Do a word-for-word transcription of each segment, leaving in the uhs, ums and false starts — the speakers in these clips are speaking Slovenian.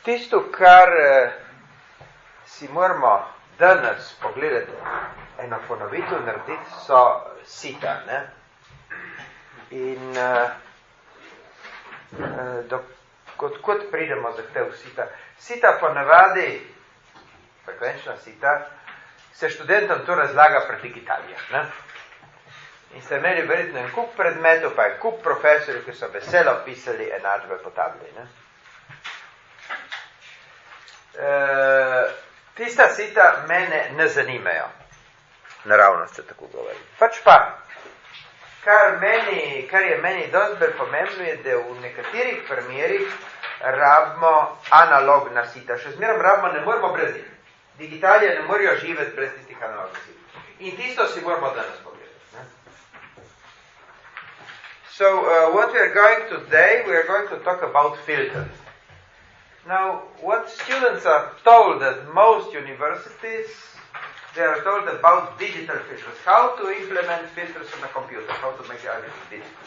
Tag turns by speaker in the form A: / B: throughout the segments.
A: tisto, kar uh, si moramo danes pogledati, eno ponovitev narediti, so sita, ne? In uh, uh, do, kot, kot pridemo za te sita. Sita ponavadi, frekvenčna sita, se študentom to razlaga pri digitalijah, ne? In ste imeli verjetno en kup predmetov, pa je kup profesorjev, ki so veselo pisali enačbe po tabli, ne? E, tista sita mene ne zanimajo, naravnost, če tako govorim. Pač pa, kar, meni, kar je meni dosti bolj pomembno, je, da v nekaterih primerih rabimo analogna sita. Še zmerom rabimo, ne moramo brez njih. Digitalije ne morajo živeti brez tistih analognih sit. In tisto si moramo danes pogledati. Ne? So, uh, what we are going to today, we are going to talk about filters. Now, what students are told at most universities, they are told about digital filters, how to implement filters on a computer, how to make everything digital.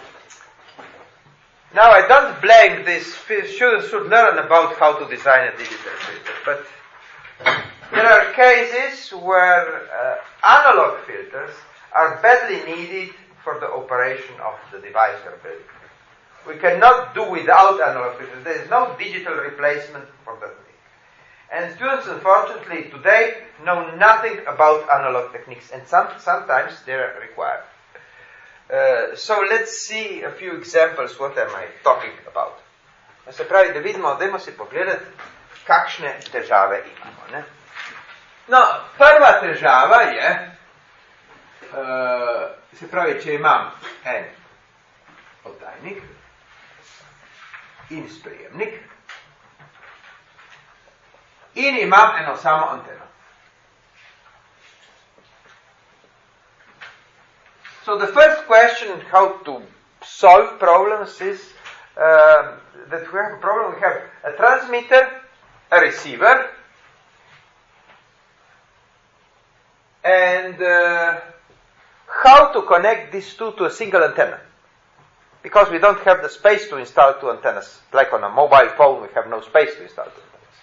A: Now, I don't blame these students should learn about how to design a digital filter, but there are cases where uh, analog filters are badly needed for the operation of the device or building. We cannot do without analog filters. There is no digital replacement for that thing. And students, unfortunately, today know nothing about analog techniques, and some, sometimes they're required. Uh, so let's see a few examples. What am I talking about? Se pravi, da vidimo, dajmo si pogledati, kakšne težave imamo. Ne? No, prva težava je, uh, se pravi, če imam en oddajnik in sprejemnik in imam eno samo anteno. So the first question how to solve problems is uh, that we have a problem. We have a transmitter, a receiver, and uh, how to connect these two to a single antenna. Because we don't have the space to install two antennas. Like on a mobile phone, we have no space to install two antennas.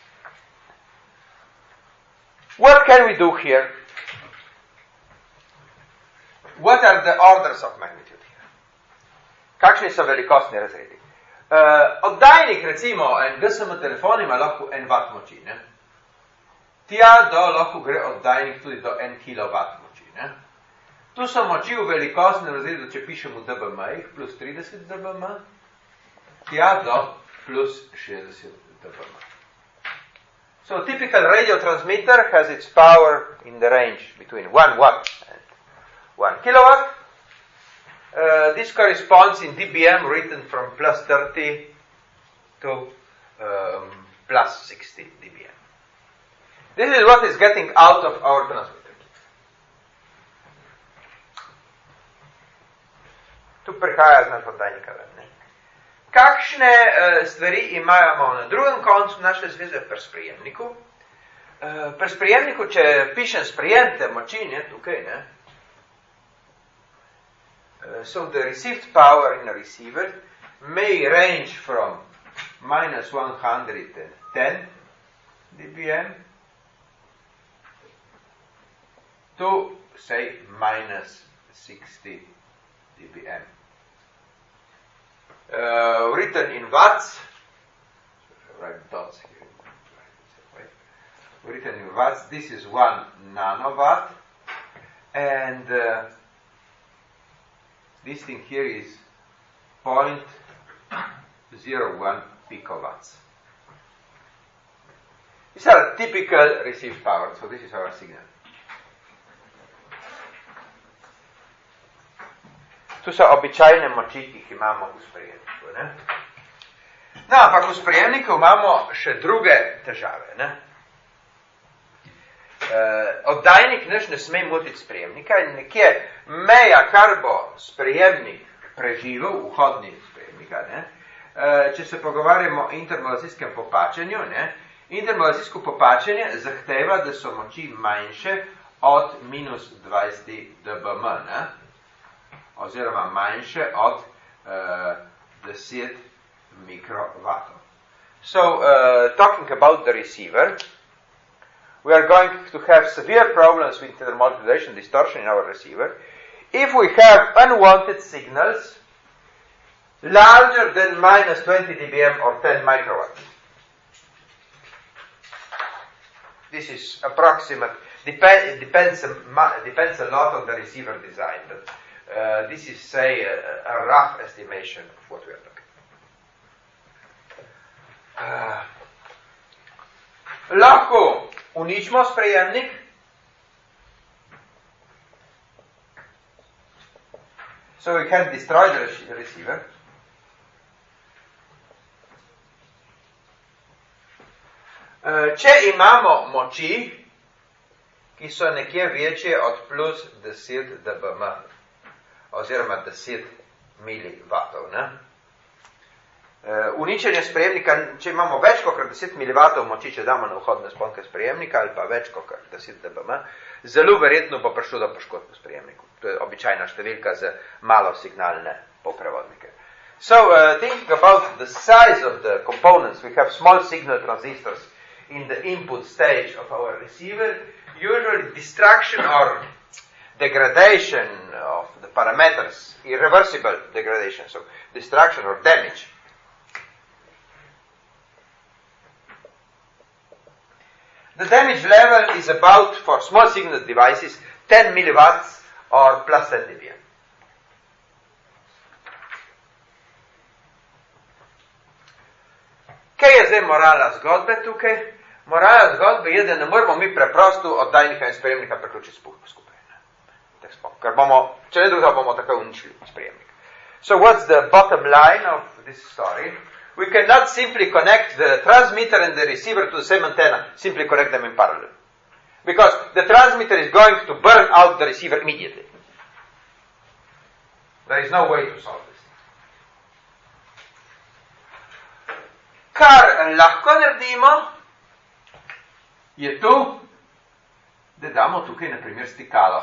A: What can we do here? What are the orders of magnitude here? Kakšni so velikostni razredi? Uh, oddajnik, recimo, en G S M telefon ima lahko en watt moči, ne? Tja do lahko gre oddajnik tudi do en kilovat moči, ne? Tu so moči v velikostnem razredu, če pišemo v D B M-ih, plus trideset D B M, tja do plus šestdeset D B M. So a typical radio transmitter has its power in the range between one watt and one kilowatt. Uh, this corresponds in D B M written from plus thirty to um, plus sixty D B M. This is what is getting out of our transmitter. Tu prihaja z našega oddajnika ven. Ne? Kakšne uh, stvari imamo na drugem koncu naše zveze pri sprejemniku? Uh, pri sprejemniku, če pišem sprejem te moči, ne, tukaj, ne, uh, so the received power in a receiver may range from minus one hundred ten D B M to, say, minus sixty D B M. Uh, written in watts, write dots here, written in watts, this is one nanowatt, and uh, this thing here is zero point zero one picowatts. These are typical received power, so this is our signal. Tu so običajne moči, ki jih imamo v sprejemniku. Ne? No, ampak v sprejemniku imamo še druge težave. Ne? E, oddajnik naš ne sme motiti sprejemnika in nekje meja, kar bo sprejemnik preživel, vhodni sprejemnika, ne? E, če se pogovarjamo o intermodulacijskem popačenju, ne? Intermodulacijsko popačenje zahteva, da so moči manjše od minus dvajset D B M, ne? Oziroma manjše od uh, deset mikrovatov. So, uh, talking about the receiver, we are going to have severe problems with intermodulation distortion in our receiver if we have unwanted signals larger than minus twenty decibels or ten microwatts. This is approximate. Depend, it depends, depends a lot on the receiver design, but uh, this is, say, a, a rough estimation of what we are looking at. Uh, lahko uničimo sprejemnik. So we can destroy the receiver. Uh, če imamo moči, ki so nekje večje od plus deset decibelov, oziroma deset milivatov. Ne? Uh, uničenje sprejemnika, če imamo več kot deset milivatov moči, če damo na vhodne sponke sprejemnika, ali pa več kot deset decibelov, zelo verjetno bo prišlo do poškodb v sprejemniku. To je običajna številka za malo signalne poprevodnike. So, uh, thinking about the size of the components, we have small signal transistors in the input stage of our receiver. Usually destruction or degradation of the parameters, irreversible degradation, so destruction or damage. The damage level is about, for small signal devices, ten milliwatts or plus ten dBm. Kaj je zdaj morala zgodbe tukaj? Morala zgodbe je, da ne moramo mi preprosto oddajnika in sprejemnika priključiti skupaj. Ker bomo, če ne drugo, bomo tako uničili sprejemnik. So what's the bottom line of this story? We cannot simply connect the transmitter and the receiver to the same antenna, simply connect them in parallel. Because the transmitter is going to burn out the receiver immediately. There is no way to solve this. Kar lahko naredimo, je to, da damo tukaj na primer stikalo.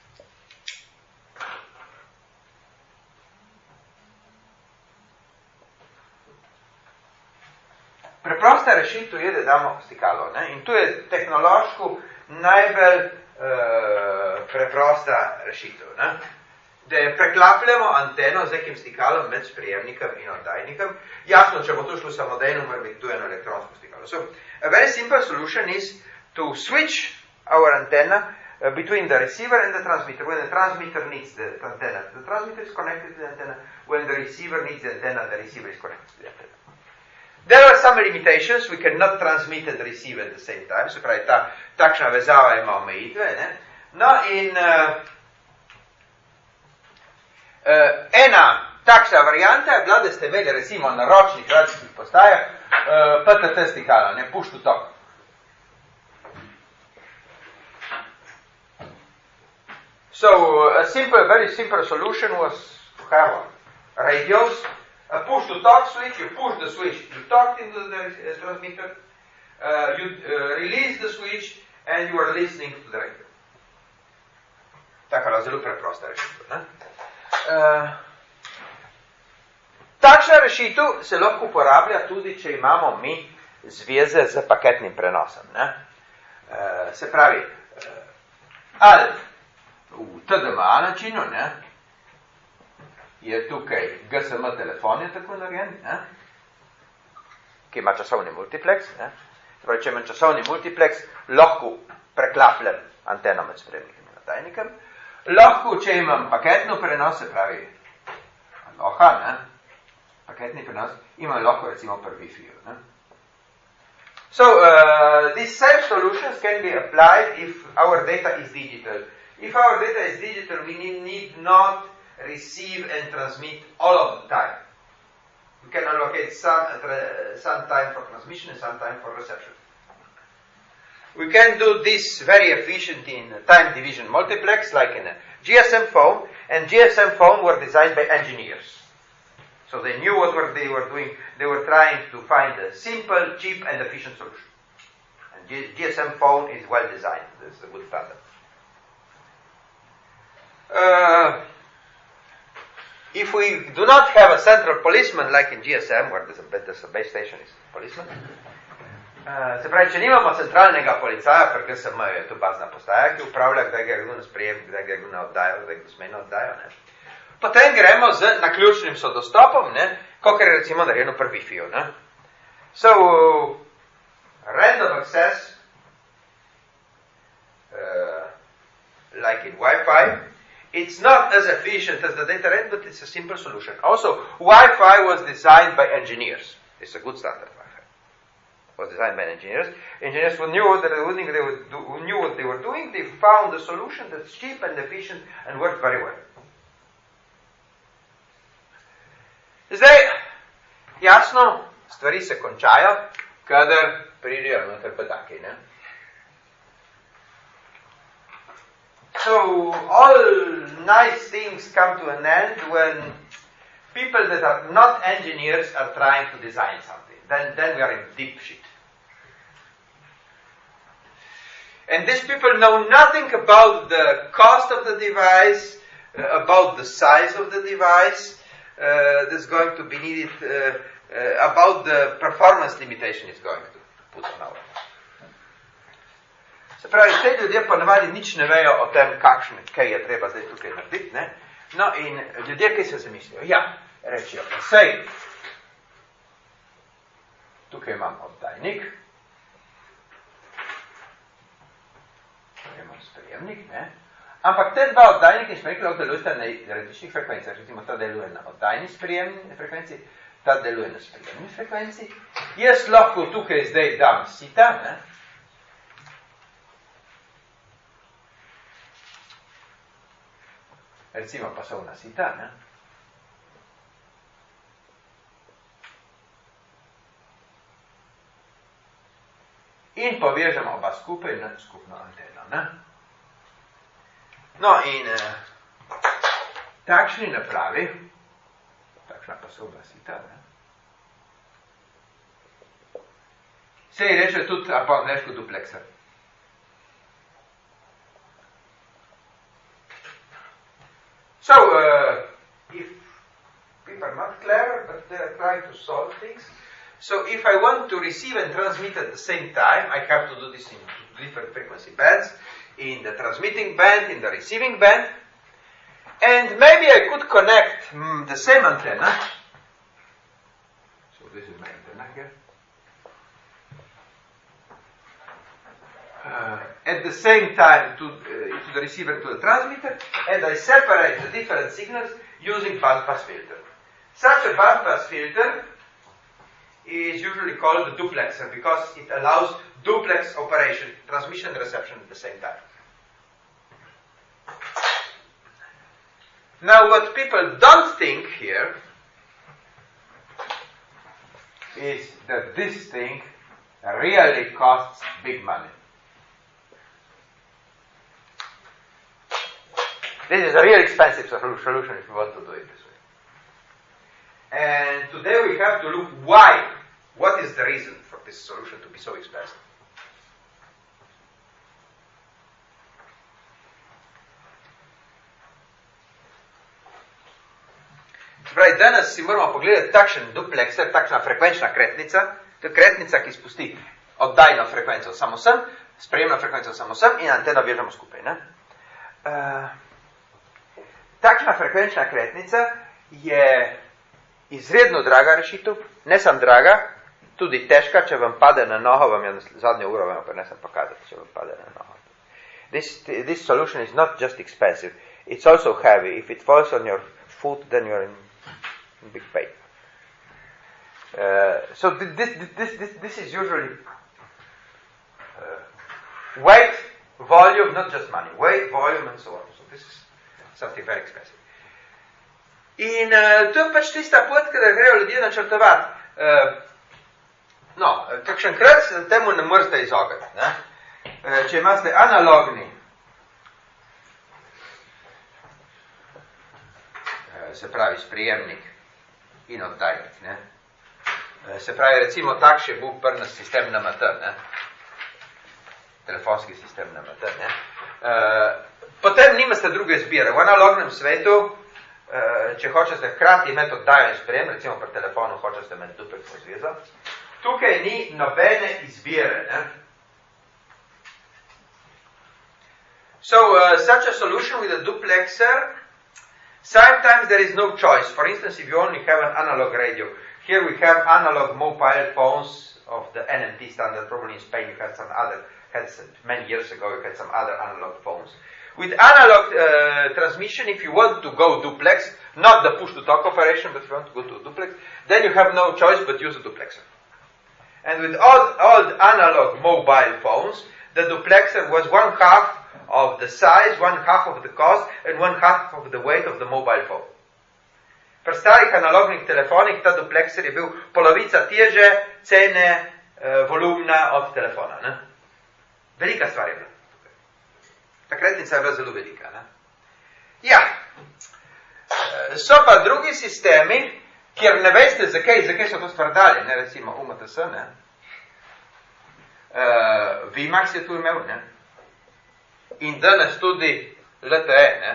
A: Preprosta rešitev je, da damo stikalo. Ne? In to je tehnološko najbolj uh, preprosta rešitev. Ne? Da preklapljamo anteno z nekim stikalom med sprejemnikom in oddajnikom. Jasno, če bo to šlo samodejno, mora biti tu eno elektronsko stikalo. So, a very simple solution is to switch our antenna uh, between the receiver and the transmitter. When the transmitter needs the antenna, the transmitter is connected to the antenna. When the receiver needs the antenna, the receiver is connected to the antenna. There are some limitations. We cannot transmit and receive at the same time. Se pravi, ta takšna vezava ima omejitve. Ne? No, in uh, Uh, ena takšna varianta je bila, da ste imeli recimo na ročnih radijskih postajah uh, P T T stikala, ne, push to talk. So, a simple, very simple solution was to have radios, a push to talk switch, you push the switch, you talk into the uh, transmitter, uh, you uh, release the switch, and you are listening to the radio. Tako je zelo preprosta rešitev, ne? Uh, takšna rešitev se lahko uporablja tudi, če imamo mi zveze z paketnim prenosom. Ne? Uh, se pravi, uh, ali v T D M A načinu, ne, je tukaj G S M telefon je tako narejen, ne, ki ima časovni multiplex. Ne? Se pravi, če imam časovni multiplex, lahko preklapljam anteno med sprejemnikom in oddajnikom. Lahko, če imam paketno prenos, se pravi, aloha, ne, paketni prenos, imam lahko recimo per Wi-Fi-ju, ne. So, uh, these same solutions can be applied if our data is digital. If our data is digital, we need, need not receive and transmit all of the time. We can allocate some, uh, some time for transmission and some time for reception. We can do this very efficient in time division multiplex, like in a G S M phone, and G S M phone were designed by engineers. So they knew what were they were doing. They were trying to find a simple, cheap, and efficient solution. And G- GSM phone is well designed. This is a good standard. Uh, if we do not have a central policeman like in G S M, where there's a, there's a base station is policeman, uh, se pravi, če nimamo centralnega policaja, pri G S M je to bazna postaja, ki upravlja, kdaj ga je kdo na sprejem, kdaj ga je kdo na oddajo, kdaj ga sme na oddajo, ne. Potem gremo z naključnim sodostopom, ne, kakor je recimo narejeno pri Wi-Fi-ju, ne. So, random access, uh, like in Wi-Fi, it's not as efficient as the data rate, but it's a simple solution. Also, Wi-Fi was designed by engineers. It's a good standard Wi-Fi. It was designed by engineers. Engineers who knew what they were doing, they would do, who knew what they were doing, they found a solution that's cheap and efficient and worked very well. Zdaj, jasno, stvari se končajo, kadar pridejo noter bedaki, ne? So, all nice things come to an end when people that are not engineers are trying to design something. Then, then we are in deep shit. And these people know nothing about the cost of the device, uh, about the size of the device uh, that's going to be needed, uh, uh, about the performance limitation it's going to put on our. Se pravi, te ljudje pa navadi nič ne vejo o tem, kakšne, kaj je treba zdaj tukaj narediti, ne? No, in ljudje, ki se zamislijo, ja, rečijo, sej, tukaj imam oddajnik, tukaj imam sprejemnik, ne? Ampak te dva oddajniki smo rekli, lahko delujete na različnih frekvencah, recimo ta deluje na oddajni sprejemni frekvenci, ta deluje na sprejemni frekvenci. Jaz lahko tukaj zdaj dam sita, ne? Recimo pasovna sita, ne? In povežemo oba skupaj na skupno anteno, ne? No, in eh, takšni napravi, takšna pasovna sita, ne? Se ji reče tudi, a pa angleško duplexer. So, uh, if people are not clever, but they are trying to solve things, so if I want to receive and transmit at the same time, I have to do this in different frequency bands, in the transmitting band, in the receiving band, and maybe I could connect mm, the same antenna. So this is my antenna here. Uh, at the same time to, uh, to the receiver and to the transmitter, and I separate the different signals using bandpass filter. Such a bandpass filter is usually called a duplexer because it allows duplex operation, transmission and reception at the same time. Now what people don't think here is that this thing really costs big money. This is a real expensive solution if you want to do it this way. And today we have to look why. What is the reason for this solution to be so expensive? Pravi, danes si moramo pogledati takšen duplexer, takšna frekvenčna kretnica. To je kretnica, ki spusti oddajno frekvenco samo sem, sprejemno frekvenco samo sem in anteno vežemo skupaj. Ne? Uh, Takšna frekvenčna kretnica je izredno draga rešitev, ne samo draga, tudi težka, če vam pade na noho, vam je zadnjo uro vam prinesem pokazati, če vam pade na noho. This, this solution is not just expensive, it's also heavy. If it falls on your foot, then you're in, in big pain. Uh, so this, this, this, this is usually uh, weight, volume, not just money, weight, volume and so on. So this is something very expensive. In uh, to je pač tista pot, kada grejo ljudje načrtovati. Uh, no, kakšen krat se temu ne morete izogniti. Ne? Uh, če imate analogni, uh, se pravi sprejemnik in oddajnik, ne? Uh, se pravi recimo tak še bo prnas sistem N M T, ne? Telefonski sistem N M T, ne? Uh, Potem nimate druge izbire. V analognem svetu uh, uh, če hočete hkrati imeti oddajo in sprejem, recimo pri telefonu hočete imeti dupleksno zvezo, tukaj ni nobene izbire. Ne? So, uh, such a solution with a duplexer, sometimes there is no choice. For instance, if you only have an analog radio, here we have analog mobile phones of the N M T standard. Probably in Spain you had some other, had some, many years ago you had some other analog phones. With analog uh, transmission, if you want to go duplex, not the push-to-talk operation, but if you want to go to duplex, then you have no choice but use a duplexer. And with old, old analog mobile phones, the duplexer was one half of the size, one half of the cost, and one half of the weight of the mobile phone. Pri starih analognih telefonih ta duplexer je bil polovica teže, cene, eh, volumna od telefona. Ne? Velika stvar je bila. Takratnica je bila zelo velika. Ne? Ja, so pa drugi sistemi, kjer ne veste, zakaj, zakaj so to stvar dali. Ne? Recimo U M T S, ne? Uh, Vimax je tu imel, ne? In danes tudi L T E, ne?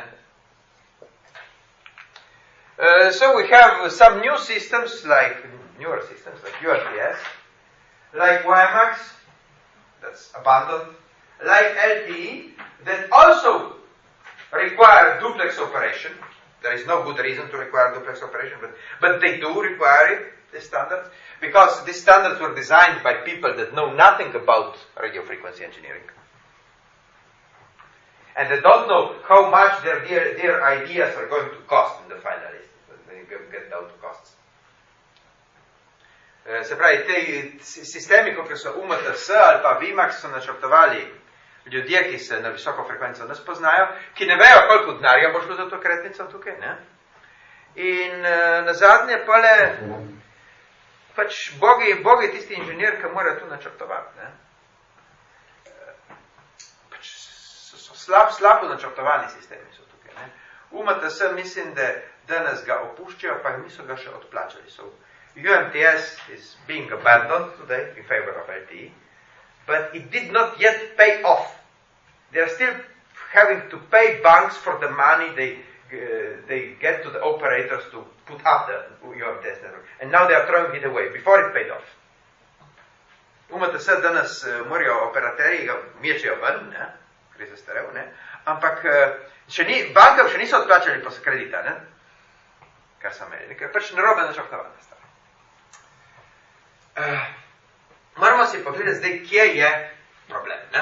A: Uh, so we have some new systems, like newer systems, like U M T S, like WiMAX, that's abandoned, like L T E, that also require duplex operation. There is no good reason to require duplex operation, but, but they do require it, these standards, because these standards were designed by people that know nothing about radio frequency engineering. And they don't know how much their, their, their ideas are going to cost in the final list. They get down to costs. Uh, se pravi, te sistemi, kot so U M T S ali pa Vimax, so načrtovali ljudje, ki se na visoko frekvenco ne spoznajo, ki ne vejo, koliko denarja bo šlo za to kretnico tukaj. Ne? In uh, na zadnje pole, pač Bog je tisti inženir, ki mora tu načrtovati. Ne? Pač so, so slab, slabo načrtovani sistemi so tukaj. Ne? U M T S mislim, da danes ga opuščajo, pa niso ga še odplačali. So, U M T S is being abandoned today in favor of L T E, but it did not yet pay off. They are still having to pay banks for the money they uh, they get to the operators to put up the U M T S network. And now they are throwing it away, before it paid off. U M T S danes uh, morajo operaterji ga mečejo ven, ne? Ker je zastarel, ne? Ampak uh, še ni, bankam še niso odplačali po kredita, ne? Kar so imeli, ker pač narobe načrtovane stvari. Uh, moramo si pogledati zdaj, kje je problem, ne?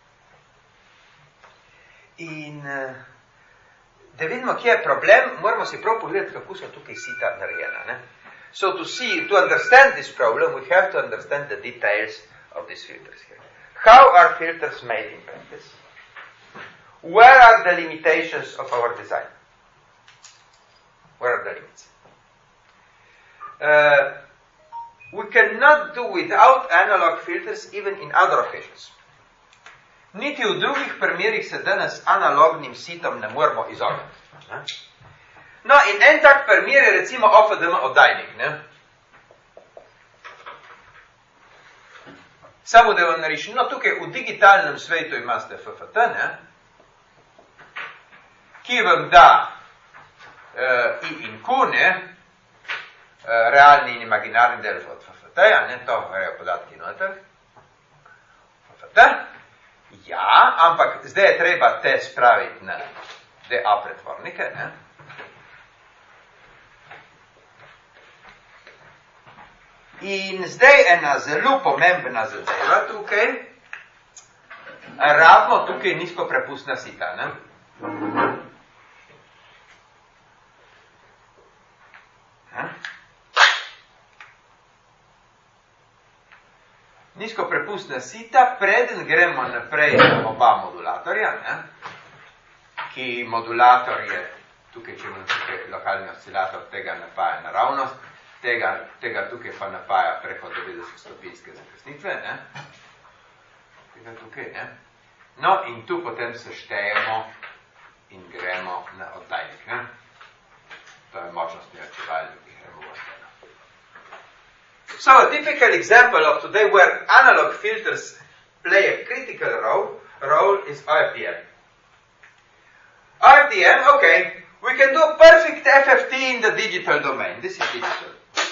A: In uh, da vidimo, kje je problem, moramo si prav pogledati, kako so tukaj sita narejena, ne? So to see, to understand this problem, we have to understand the details of these filters here. How are filters made in practice? Where are the limitations of our design? Where are the limits? Uh, we cannot do without analog filters even in other occasions. Niti v drugih primerih se danes analognim sitom ne moramo izogniti. Ne? No, in en tak primer je recimo O F D M oddajnik. Ne? Samo da vam narišim, no tukaj v digitalnem svetu imate F F T, ne? Ki vam da uh, I in Q, ne? Uh, realni in imaginarni del od F F T-ja, ne? To grejo podatki noter. F F T. Ja, ampak zdaj je treba te spraviti na D A pretvornike, ne? In zdaj ena zelo pomembna zadeva tukaj, rabimo tukaj nizko prepustna sita, ne? Nizko prepustna sita, preden gremo naprej na oba modulatorja, ne? Ki modulator je, tukaj če imamo tukaj lokalni oscilator, tega napaja naravnost, tega, tega tukaj pa napaja preko devetdeset stopinjske zakasnitve, ne? Tega tukaj, ne? No, in tu potem se štejemo in gremo na oddajnik, ne? To je močnostni očivalnik, ki gremo v oddajnik. So a typical example of today where analog filters play a critical role, role is R D M. R D M, okay, We can do perfect F F T in the digital domain. This is digital.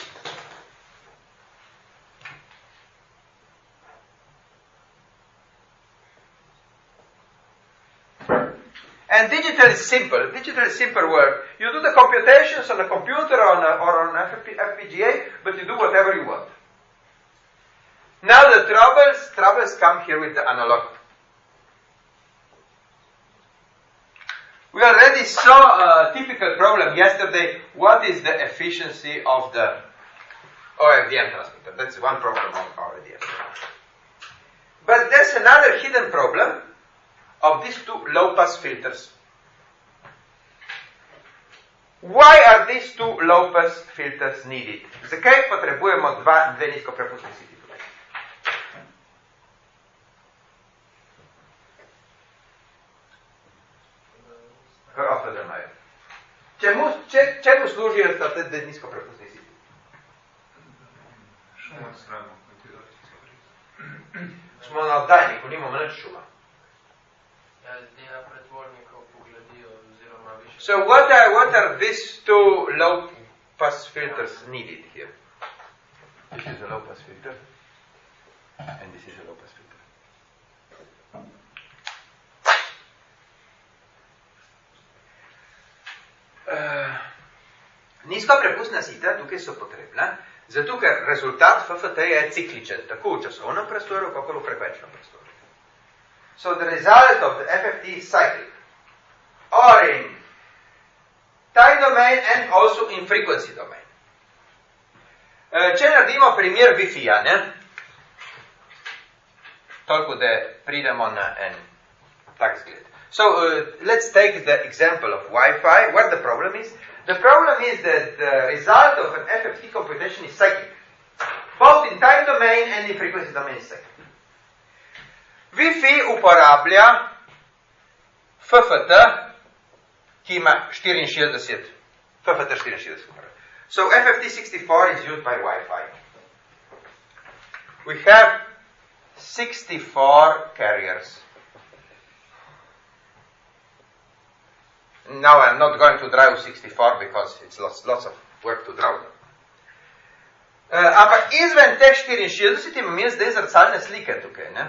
A: And digital is simple. Digital is simple work. You do the computations on a computer or on, a, or on F P G A, but you do whatever you want. Now the troubles, troubles come here with the analog. We already saw a typical problem yesterday. What is the efficiency of the O F D M transmitter? That's one problem of O F D M. But there's another hidden problem of these two low-pass filters. Why are these two low-pass filters needed? Zakaj potrebujemo dva, dve nizkoprepustni siti tukaj? Kar ofta imajo. Čemu, če, čemu služijo ta dve nizkoprepustni siti?
B: Šuma sramo.
A: Smo na oddajniku, nimamo nič šuma. So what are, what are these two low-pass filters needed here? This is a low-pass filter, and this is a low-pass filter. Uh, nizkoprepustna sita tukaj so potrebna, zato ker rezultat F F T je cikličen, tako v časovnem prostoru, kako v frekvenčnem prostoru. So the result of the F F T is cyclic, or in time domain and also in frequency domain. Uh, če naredimo primer Wi-Fi-ja, ne? Toliko, da pridemo na en tak zgled. So uh, let's take the example of Wi-Fi. What the problem is? The problem is that the result of an F F T computation is cyclic, both in time domain and in frequency domain is cyclic. Wi-Fi uporablja F F T, ki ima štiriinšestdeset, F F T štiriinšestdeset. So F F T sixty-four is used by Wi-Fi. We have sixty-four carriers. Now I'm not going to draw sixty-four because it's lots, lots of work to draw them. Uh, ampak izven teh štiriinšestdeset imam jaz zdaj zrcalne slike tukaj, ne?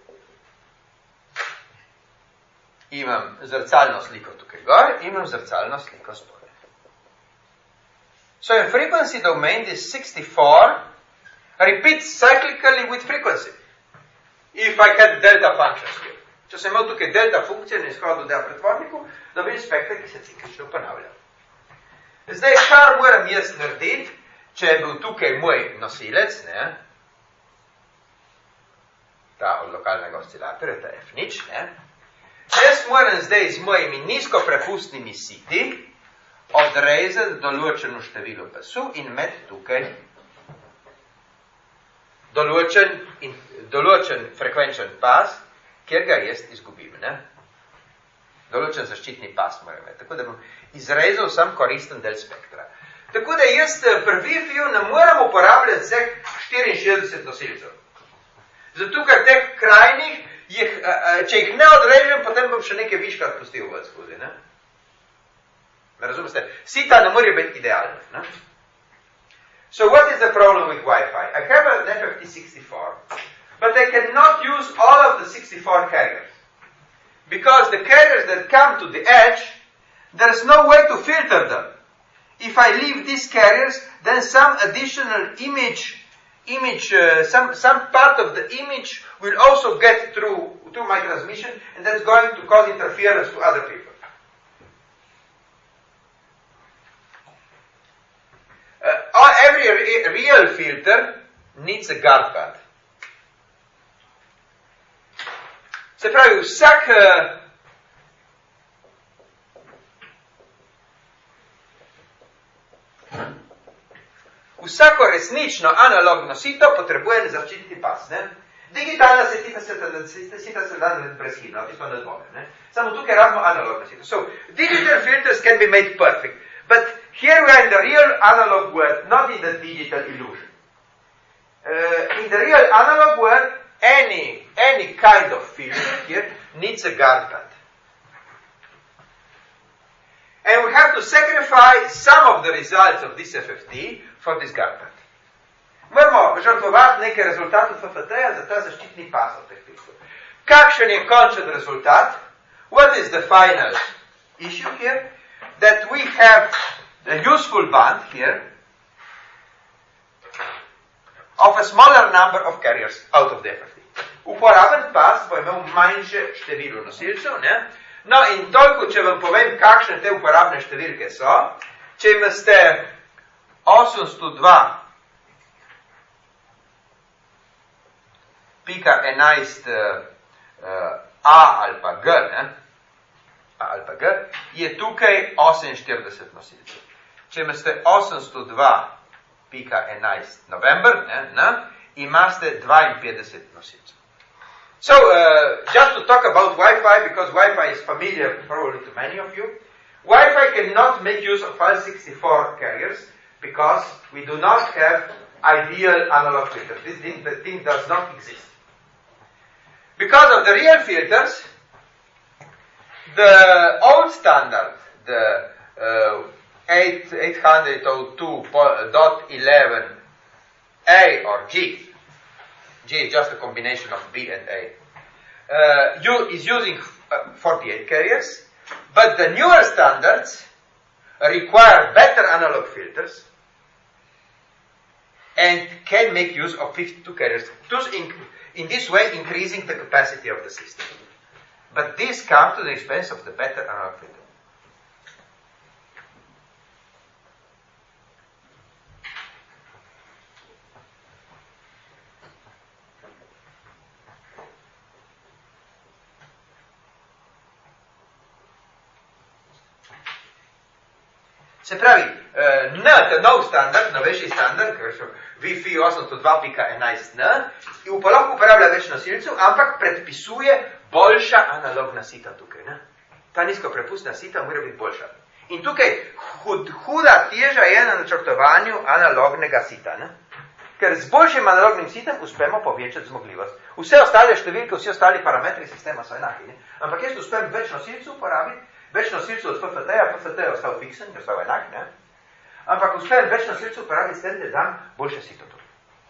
A: Imam zrcalno sliko tukaj gor, imam zrcalno sliko spodaj. So in frequency domain, this sixty-four repeats cyclically with frequency. If I had delta functions here. Če sem imel tukaj delta funkcije na izhodu del pretvorniku, dobim spekter, ki se ciklično ponavlja. Zdaj, kar moram jaz narediti, če je bil tukaj moj nosilec, ne, ta od lokalnega oscilatorja, ta F nič, ne, jaz moram zdaj z mojimi nizkoprepustnimi siti odrezati določeno število pasu in med tukaj določen, in, določen frekvenčen pas, kjer ga jaz izgubim, ne? Določen zaščitni pas moram imeti, tako da bom izrezal sam koristen del spektra. Tako da jaz pri Wi-Fi-ju ne moram uporabljati vseh štiriinšestdeset nosilcev. Zato, ker teh krajnih, jih, a, a, če jih ne odrežem, potem bom še nekaj viškrat pustil v skozi, ne? Me razumete? Sita ne morajo biti idealne, ne? So what is the problem with Wi-Fi? I have an F F T sixty-four, but I cannot use all of the sixty-four carriers. Because the carriers that come to the edge, there's no way to filter them. If I leave these carriers, then some additional image, image, uh, some, some part of the image will also get through, through my transmission, and that's going to cause interference to other people. Uh, every re- real filter needs a guard band. Se pravi, vsak uh, vsako resnično analogno sito potrebuje zaščitni pas, ne? Digitalna sita se sita se da brezhibna, tisto ne dvome, ne? Samo tukaj rabimo analogno sito. So, digital filters can be made perfect, but here we are in the real analog world, not in the digital illusion. Uh, in the real analog world, any, any kind of filter here needs a guard band. And we have to sacrifice some of the results of this F F T for this guard. Moramo žrtvovati nekaj rezultatov F F T-ja za ta zaščitni pas od teh filtrov. Kakšen je končen rezultat? What is the final issue here? That we have a useful band here of a smaller number of carriers out of the F F T. Uporaben pas bo imel manjše število nosilcev, ne? No in toliko, če vam povem, kakšne te uporabne številke so, če imate osemsto dva pika enajst uh, A ali pa G, ne? A ali pa G, je tukaj oseminštirideset nosilcev. Če imate osemsto dva pika enajst November, ne, ne, imate dvainpetdeset nosilcev. So, uh, just to talk about Wi-Fi, because Wi-Fi is familiar probably to many of you, Wi-Fi cannot make use of file sixty-four carriers because we do not have ideal analog filters. This thing, the thing does not exist. Because of the real filters, the old standard, the uh, eight oh two dot eleven A or G, G is just a combination of B and A, uh, you, is using uh, forty-eight carriers, but the newer standards require better analog filters and can make use of fifty-two carriers, thus in, in this way increasing the capacity of the system. But this comes to the expense of the better analog filter. Se pravi, N, ta nov standard, novejši standard, Wi-Fi osemsto dva pika enajst N, lahko uporablja več nosilcev, ampak predpisuje boljša analogna sita tukaj. Ne? Ta nizkoprepustna sita mora biti boljša. In tukaj hud, huda teža je na načrtovanju analognega sita. Ne? Ker z boljšim analognim sitem uspemo povečati zmogljivost. Vse ostale številke, vsi ostali parametri sistema so enaki. Ne? Ampak jaz uspem več nosilcev uporabiti, več nosilcev od F F T-ja, F F T je ostal fiksen, ker so enak, ne? Ampak uspem več nosilcev uporabiti s tem, da dam boljše sito tukaj.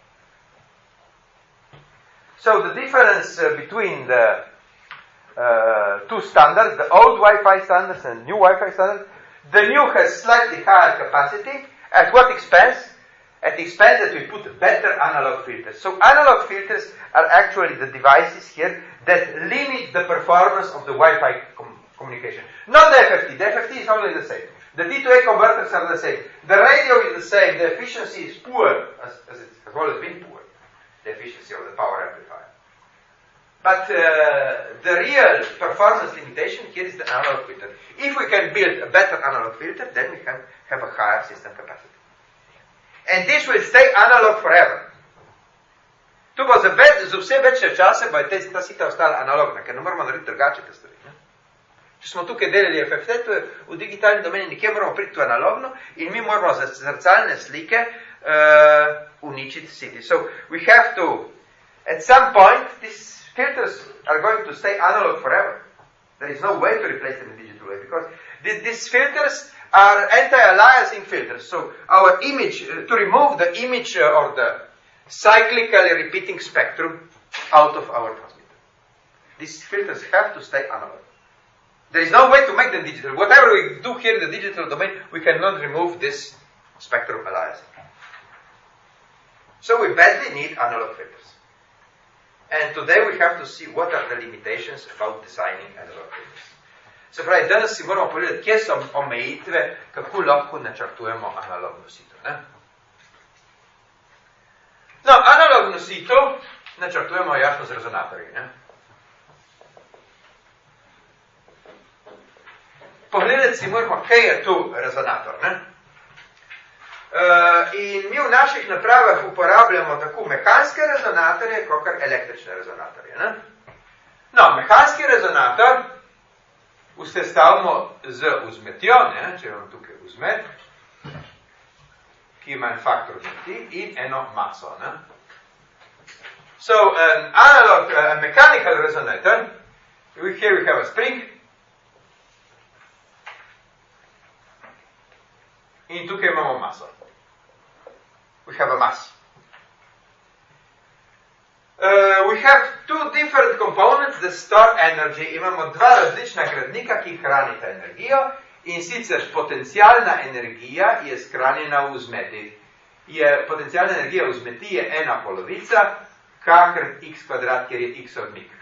A: So the difference uh, between the uh, two standards, the old Wi-Fi standards and new Wi-Fi standards, the new has slightly higher capacity. At what expense? At the expense that we put better analog filters. So analog filters are actually the devices here that limit the performance of the Wi-Fi com- communication. Not the F F T. The F F T is only the same. The D two A converters are the same. The radio is the same. The efficiency is poor, as, as it has always been poor, the efficiency of the power amplifier. But uh, the real performance limitation here is the analog filter. If we can build a better analog filter, then we can have a higher system capacity. And this will stay analog forever. Tu bo za, več, za vse večje čase bo te, ta sita ostala analogna, ker ne moramo narediti drugače te stvari. Ne? Če smo tukaj delali F F T, to je v digitalni domeni, nekje moramo priti tu analogno in mi moramo za zrcalne slike uh, uničiti siti. So we have to, at some point, these filters are going to stay analog forever. There is no way to replace them in digital way because th- these filters are anti-aliasing filters. So our image, uh, to remove the image uh, or the cyclically repeating spectrum out of our transmitter. These filters have to stay analog. There is no way to make them digital. Whatever we do here in the digital domain, we cannot remove this spectrum aliasing. So we badly need analog filters. And today we have to see what are the limitations about designing analog filters. Se pravi, danes si moramo pogledati, kje so omejitve, kako lahko načrtujemo analogno sito. Ne? No, analogno sito načrtujemo jasno z rezonatorji. Ne? Pogledati si moramo, kaj je tu rezonator. Ne? Uh, in mi v naših napravah uporabljamo tako mehanske rezonatorje, kot električne rezonatorje. Ne? No, mehanski rezonator ustavimo z vzmetjo, ne? Če imam tukaj vzmet, ki ima en faktor vzmeti in eno maso. Ne? So, an analog, a mechanical resonator, we, here we have a spring, In tukaj imamo maso. We have a mass. Uh, we have two different components that store energy. Imamo dva različna gradnika, ki hranita energijo, in sicer potencialna energija je shranjena v vzmeti. Je potencialna energija v vzmeti je ena polovica, kakor x kvadrat, kjer je x odmik.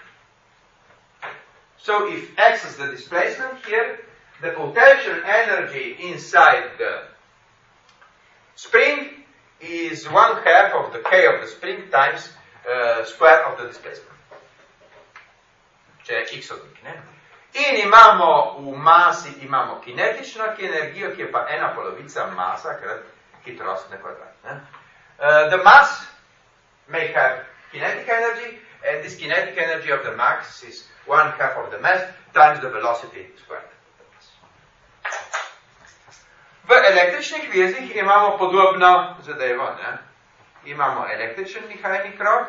A: So if x is the displacement here, the potential energy inside the spring is one half of the k of the spring times uh, square of the displacement. Če je x odmik, ne? In imamo v masi, imamo kinetično energijo, ki je pa ena polovica masa krat hitrost na kvadrat. Ne? Uh, the mass may have kinetic energy, and this kinetic energy of the mass is one half of the mass times the velocity squared. V električnih vezih imamo podobno zadevo. Ne? Imamo električen nihajni krog,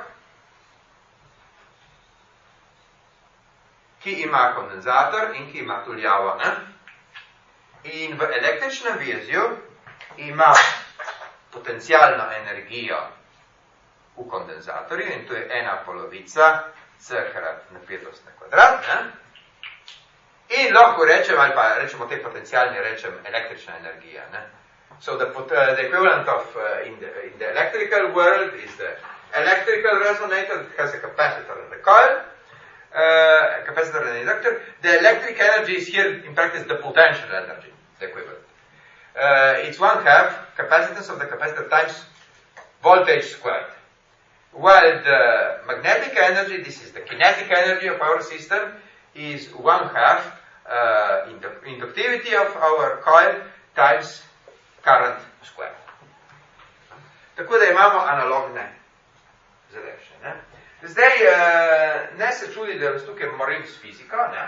A: ki ima kondenzator in ki ima tuljavo. Ne? In v električnem vezju ima potencialno energijo v kondenzatorju in to je ena polovica c krat napetost na kvadrat. Ne? In lahko rečem, ali pa rečemo tej potencialni, rečem električna energija. Ne? So the, uh, the equivalent of uh, in, the, in the electrical world is the electrical resonator that has a capacitor and a coil, uh, a capacitor and an inductor. The electric energy is here in practice the potential energy, the equivalent. Uh, it's one half capacitance of the capacitor times voltage squared. While the magnetic energy, this is the kinetic energy of our system, is one half uh, indu- inductivity of our coil times current squared. Tako da imamo analogne zadevše. Ne? Zdaj, uh, ne se čudi, da vas tukaj morim s fiziko. Ne?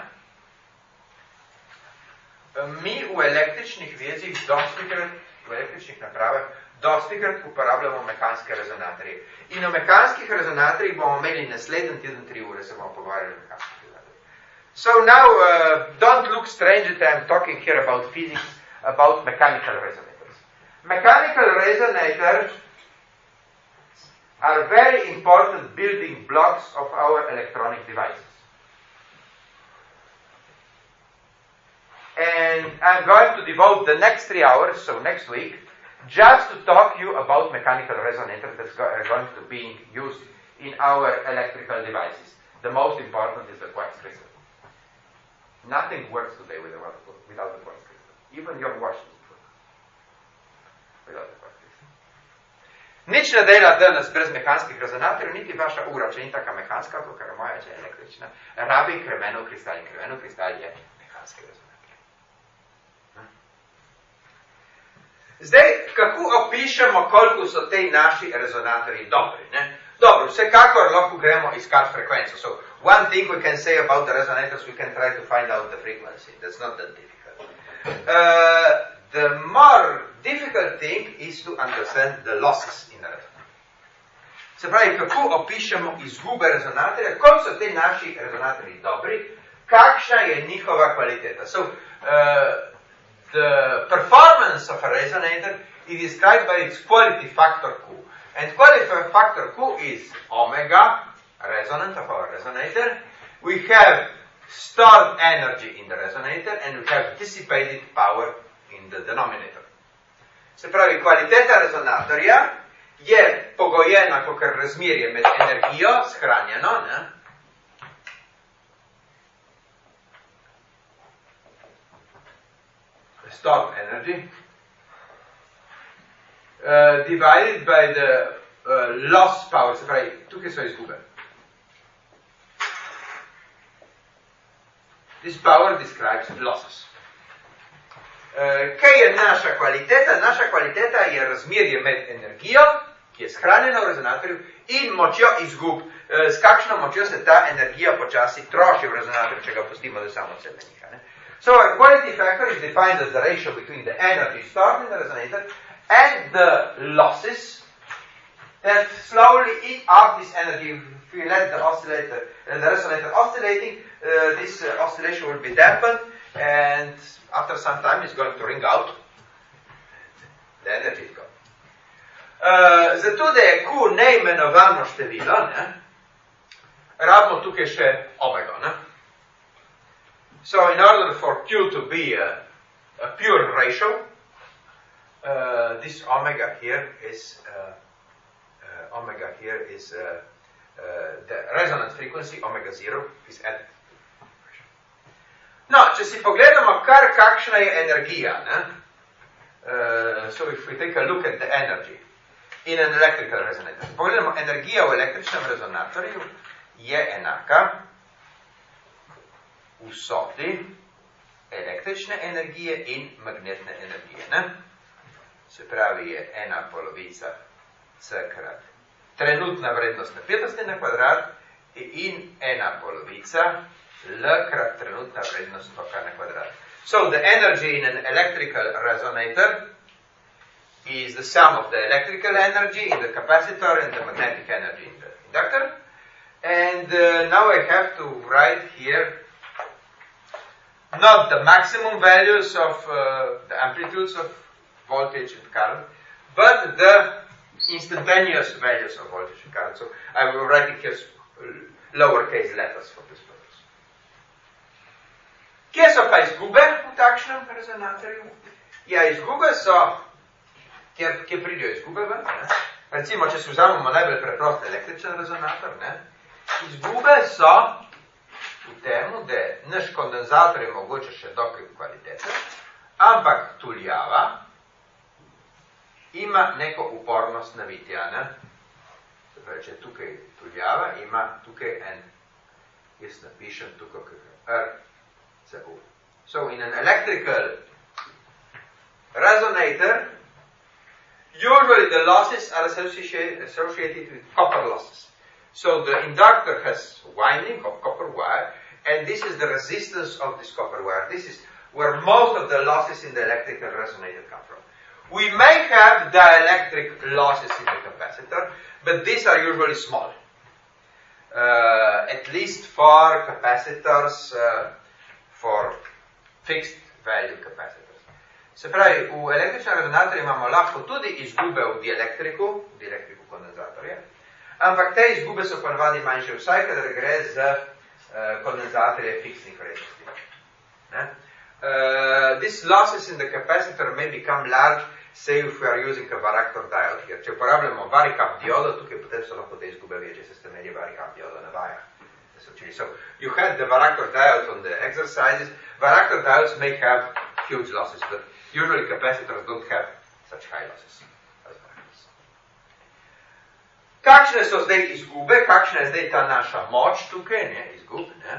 A: Mi v električnih vezih, dostikrat, v električnih napravah, dostikrat uporabljamo mehanske rezonatorje. In o mehanskih rezonatorjih bomo imeli naslednji teden tri ure, se bomo pogovarjali o mehanskih rezonatorjih. So now, uh, don't look strange that I'm talking here about physics, about mechanical resonators. Mechanical resonators are very important building blocks of our electronic devices. And I'm going to devote the next three hours, so next week, just to talk to you about mechanical resonators that are going to be used in our electrical devices. The most important is the quartz crystal. Nothing works today without, without the quartz crystal. Even your washing machine. Without the quartz crystal. Nič ne dela danes brez mehanskih rezonatorjev, niti vaša ura, če ni taka mehanska, kot je moja, če je električna, rabi kremenov kristal. In kremenov kristal je mehanski rezonator. Zdaj, kako opišemo, koliko so te naši rezonatorji dobri? Ne? Dobro, vsekakor lahko gremo iskat frekvenco. So, one thing we can say about the resonators, we can try to find out the frequency. That's not that difficult. Uh, the more difficult thing is to understand the losses in the resonator. Se pravi, kako opišemo izgube rezonatorja, koliko so te naši rezonatorji dobri, kakšna je njihova kvaliteta. So, uh, the performance of a resonator is described by its quality factor Q. And quality factor Q is omega, resonance of our resonator. We have stored energy in the resonator and we have dissipated power in the denominator. Se pravi, kvaliteta rezonatorja je pogojena kot razmerje med energijo, shranjeno, ne? Stored energy, uh, divided by the uh, loss power, se pravi, tukaj so izgube. This power describes losses. Uh, kaj je naša kvaliteta? Naša kvaliteta je razmerje med energijo, ki je shranjena v rezonatorju, in močjo izgub. Uh, s kakšno močjo se ta energija počasi troši v rezonatorju, če ga pustimo, da samo od sebe niha. Ne? So our quality factor is defined as the ratio between the energy stored in the resonator and the losses that slowly eat up this energy. If we let the oscillator, uh, the resonator oscillating, uh, this uh, oscillation will be dampened, and after some time it's going to ring out. the energy is gone. Uh, zato, da je Q neimenovano število, ne, rabimo tukaj še omega. Ne? So, in order for Q to be a, a pure ratio, uh, this omega here is, uh, uh, omega here is uh, uh, the resonance frequency, omega zero, is added. No, če si pogledamo kar kakšna je energija, ne? Uh, so if we take a look at the energy in an electrical resonator. Pogledamo, energija v električnem rezonatorju je enaka vsoti električne energije in magnetne energije. Ne? Se pravi, je ena polovica C krat trenutna vrednost napetosti na kvadrat in ena polovica L krat trenutna vrednost toka na kvadrat. So the energy in an electrical resonator is the sum of the electrical energy in the capacitor and the magnetic energy in the inductor. And uh, now I have to write here not the maximum values of uh, the amplitudes of voltage and current, but the instantaneous values of voltage and current. So I will write it here lowercase letters for this purpose. Kje so pa izgube v takšnem rezonatorju? Ja, izgube so, kje, kje pridejo izgube ven, ne? Recimo, če si vzamemo najbolj preprost električen rezonator, ne? Izgube so v temu, da naš kondenzator je mogoče še dokaj kvalitete, ampak tuljava ima neko upornost na vitja, ne? Se pravi, če tukaj tuljava, ima tukaj en, jaz napišem tukaj R, C U. So in an electrical resonator, usually the losses are associated, associated with copper losses. So the inductor has winding of copper wire, and this is the resistance of this copper wire. This is where most of the losses in the electrical resonator come from. We may have dielectric losses in the capacitor, but these are usually small. Uh, at least for capacitors, uh, for fixed value capacitors. Se pravi, v električnem rezonatorju imamo lahko tudi izgube v dielektriku, v dielektriku kondenzatorja, ampak te izgube so ponavadi manjše, vsaj kadar gre za uh, kondenzatorje fiksnih vrednosti. Uh, these losses in the capacitor may become large, say if we are using a varactor diode here. Če uporabljamo varicap diodo, tukaj potem so lahko te izgube večje, se ste imeli varicap diodo na vajah. So you had the varactor diodes on the exercises. Varactor diodes may have huge losses, but usually capacitors don't have such high losses as varactors. Kakšne so zdaj izgube? Kakšna je zdaj ta naša moč tukaj? Ne, izgub, ne?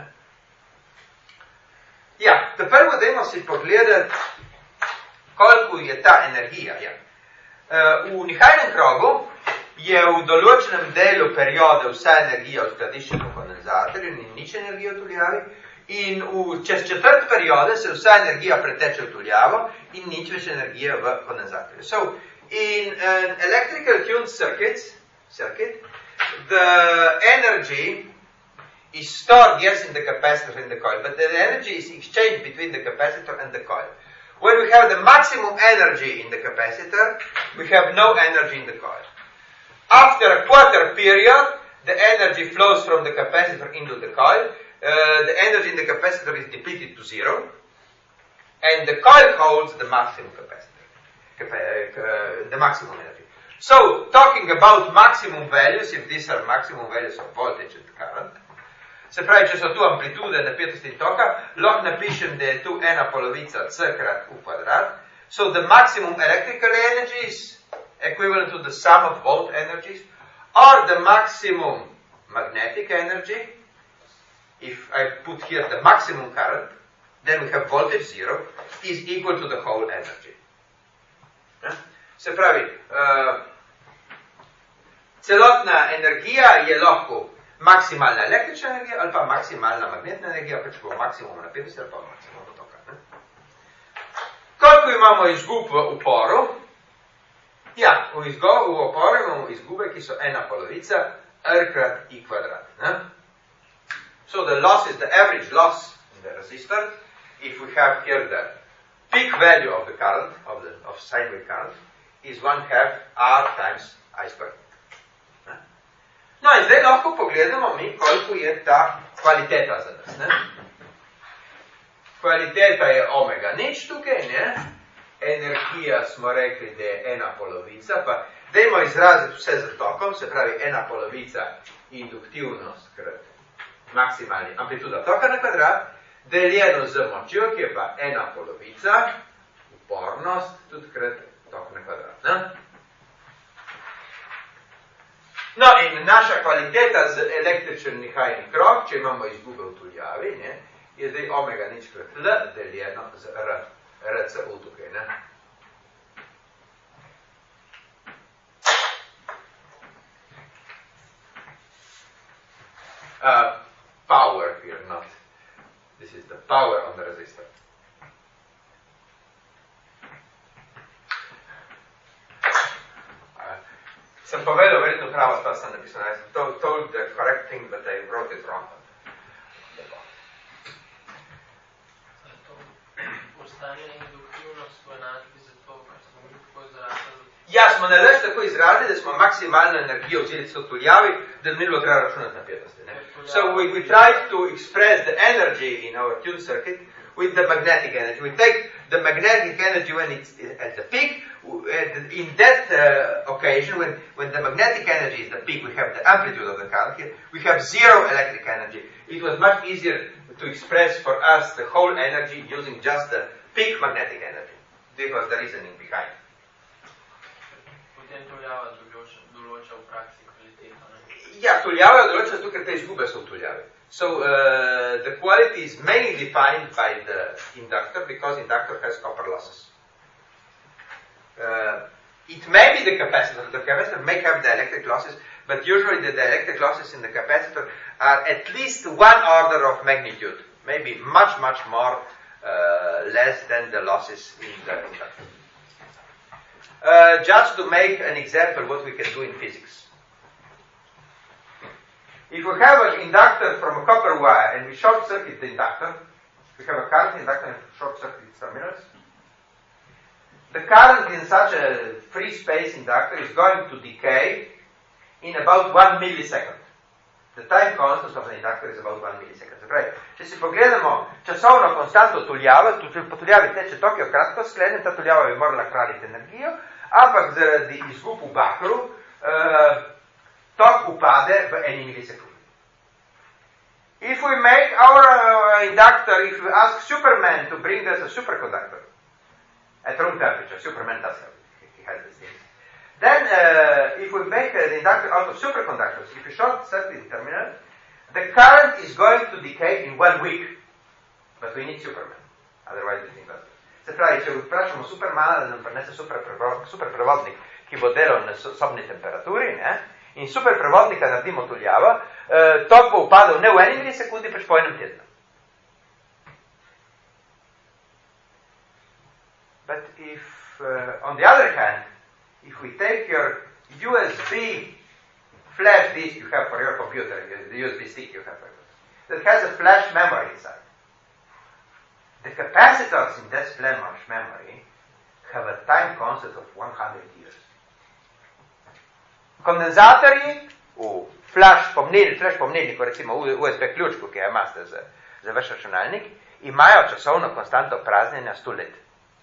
A: Ja, da prvo dajmo si pogledati, koliko je ta energija. Ja. Uh, v nihajnem krogu je v določenem delu periode vsa energija v skladiščenem kondenzatorju in nič energije v tuljavi, in v, čez četrt periode se vsa energija preteče v tuljavo in nič več energije v kondenzatorju. So, in an electrical tuned circuits, circuit, the energy is stored, yes, in the capacitor and the coil, but the energy is exchanged between the capacitor and the coil. When we have the maximum energy in the capacitor, we have no energy in the coil. After a quarter period, the energy flows from the capacitor into the coil. Uh, the energy in the capacitor is depleted to zero, and the coil holds the maximum capacitor, uh, the maximum energy. So, talking about maximum values, if these are maximum values of voltage and current, se pravi, če so tu amplitude napetosti in toka, lahko napišem, da je tu ena polovica C krat U kvadrat. So the maximum electrical energy is equivalent to the sum of both energies, or the maximum magnetic energy. If I put here the maximum current, then we have voltage zero, is equal to the whole energy. Ja? Se pravi, uh, celotna energija je lahko maksimalna električna energija ali pa maksimalna magnetna energija, pa če bo maksimum napetosti ali pa maksimum toka. Ne? Koliko imamo izgub v uporu? Ja, v, izgo, v oporu imamo izgube, ki so ena polovica R krat I kvadrat. Ne? So the loss is the average loss in the resistor. If we have here the peak value of the current, of the of sine wave current, is one half R times I squared. No, in zdaj lahko pogledamo mi, koliko je ta kvaliteta za nas. Ne? Kvaliteta je omega nič tukaj, ne? Energija smo rekli, da je ena polovica, pa dajmo izraziti vse z tokom, se pravi ena polovica induktivnost krat maksimalni amplituda toka na kvadrat, deljeno z močjo, ki je pa ena polovica, upornost, tudi krat tok na kvadrat. Ne? No, in naša kvaliteta z električen nihajni krog, če imamo izgube v tuljavi, ne, je zdaj omega nič krat L deljeno z R, R C U tukaj. Ne? Uh, power here, not. This is the power on the resistor. Uh, sem povedal verjetno pravo, to sem napisal. I told, told the correct thing, but I wrote it wrong. Ja, smo nareč tako izrazili, da smo maksimalno energijo vzeli v tuljavi, da ni bilo treba računati napetosti. Ne? So we, we tried to express the energy in our tuned circuit with the magnetic energy. We take the magnetic energy when it's at the peak. In that uh, occasion, when, when the magnetic energy is the peak, we have the amplitude of the current here. We have zero electric energy. It was much easier to express for us the whole energy using just the peak magnetic energy. This was the reasoning behind. Ja, tuljava določa zato, ker te izgube so v tuljavi. So, uh, the quality is mainly defined by the inductor, because inductor has copper losses. Uh, it may be the capacitor. The capacitor may have the electric losses, but usually the, the electric losses in the capacitor are at least one order of magnitude, maybe much, much more uh, less than the losses in the inductor. Uh, just to make an example what we can do in physics. If we have an inductor from a copper wire and we short circuit the inductor, we have a current inductor and short circuit terminals, the current in such a free space inductor is going to decay in about one millisecond. The time constant of the inductor is about one millisecond. Pravi, če si pogledamo časovno konstanto tuljave, po tuljavi teče tokijo kratko sklenjen, ta tuljava bi morala hraniti energijo, ampak zaradi izgub v bakru, uh, tok upade v eni milisekundi. If we make our uh, inductor, if we ask Superman to bring us a superconductor at room temperature, Superman does have, he has these things. Then, uh, if we make an inductor out of superconductors, if we short circuit the terminal, the current is going to decay in one week. But we need Superman. Otherwise, it's not. Se pravi, če vprašamo Supermana, da nam prinese superprevodnik, ki bo delal na sobni temperaturi, ne, in superprevodnika naredimo tuljavo, eh, tok bo upadal ne v eni milisekundi, pač po enem tednu. But if, uh, on the other hand, if we take your U S B flash disk you have for your computer, the U S B stick you have for it, that has a flash memory inside, the capacitors in that flash memory have a time constant of one hundred years. Kondenzatorji v flash pomnilniku, flash pomnilniku, recimo v U S B ključku, ki je imate za, za vaš računalnik, imajo časovno konstanto praznjenja sto let.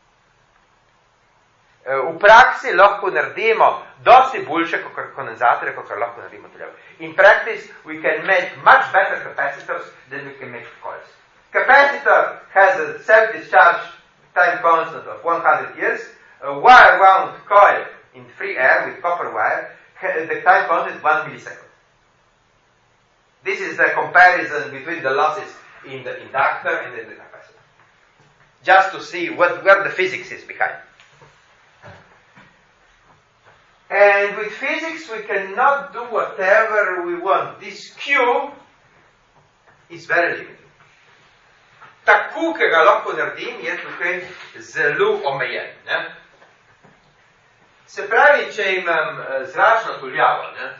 A: V praksi lahko naredimo dosti boljše kot kondenzatorje, kot lahko naredimo tuljavo. In practice, we can make much better capacitors than we can make coils. Capacitor has a self-discharge time constant of one hundred years. A wire-wound coil in free air with copper wire, the time constant is one millisecond. This is the comparison between the losses in the inductor and in the capacitor. Just to see what, where the physics is behind. And with physics, we cannot do whatever we want. This Q is very limited. Tako, ki ga lahko naredim, je tukaj zelo omejen. Ne? Se pravi, če imam zračno tuljavo, ne?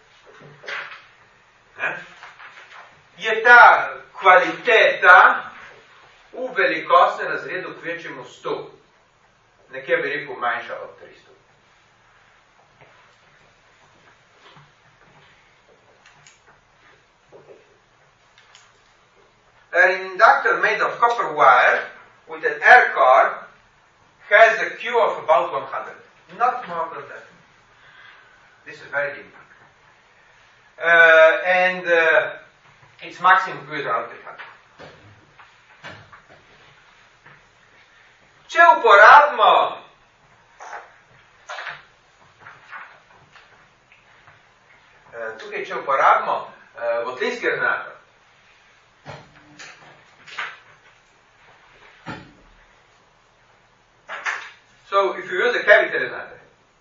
A: Ne? Je ta kvaliteta v velikostnem razredu kvečemo sto. Nekje bi rekel manjša od tristo. An inductor made of copper wire with an air core has a Q of about one hundred. Not more than that. This is very limited. Uh, and uh, its maximum Q is around three hundred. Če uporabimo uh, tukaj, če uporabimo uh, votlinski rezonator, so if you use a cavity resonator,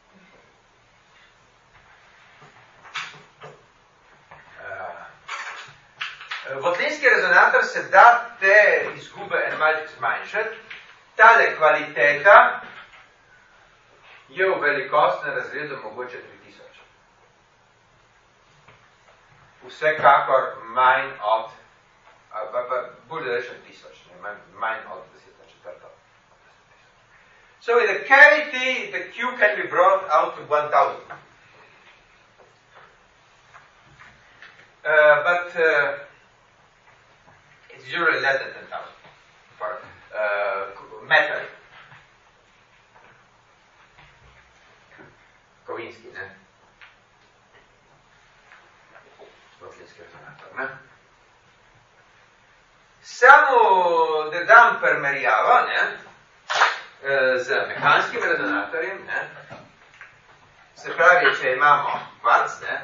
A: uh, votlinski rezonator se da te izgube en malček zmanjšati. Tale kvaliteta je v velikostnem razredu mogoče tri tisoč. Vsekakor manj od, pa, pa bolj rečem tisoč, ne, manj od deset na četrto. So with a cavity, the Q can be brought out to one thousand. Uh, but uh, it's usually less than ten thousand for uh, metal. Kovinski, ne? Votlinski rezonator, ne? Samo da dam primerjavo, ne? Z mehanskim rezonatorjem, ne? Se pravi, če imamo kvarc, ne?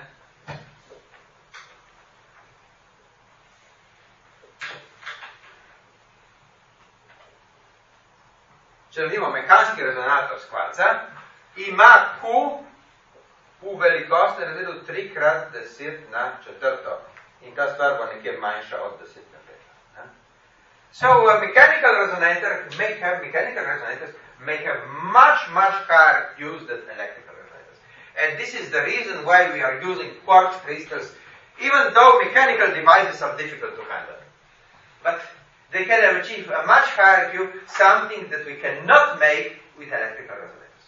A: Če naredimo mehanski rezonator s kvarca, ima Q v velikostnem razredu tri krat deset na četrto. In ta stvar bo nekje manjša od deset na pet. So a mechanical resonator may have mechanical resonators may have much, much higher Qs than electrical resonators. And this is the reason why we are using quartz crystals, even though mechanical devices are difficult to handle. But they can achieve a much higher Q, something that we cannot make with electrical resonators.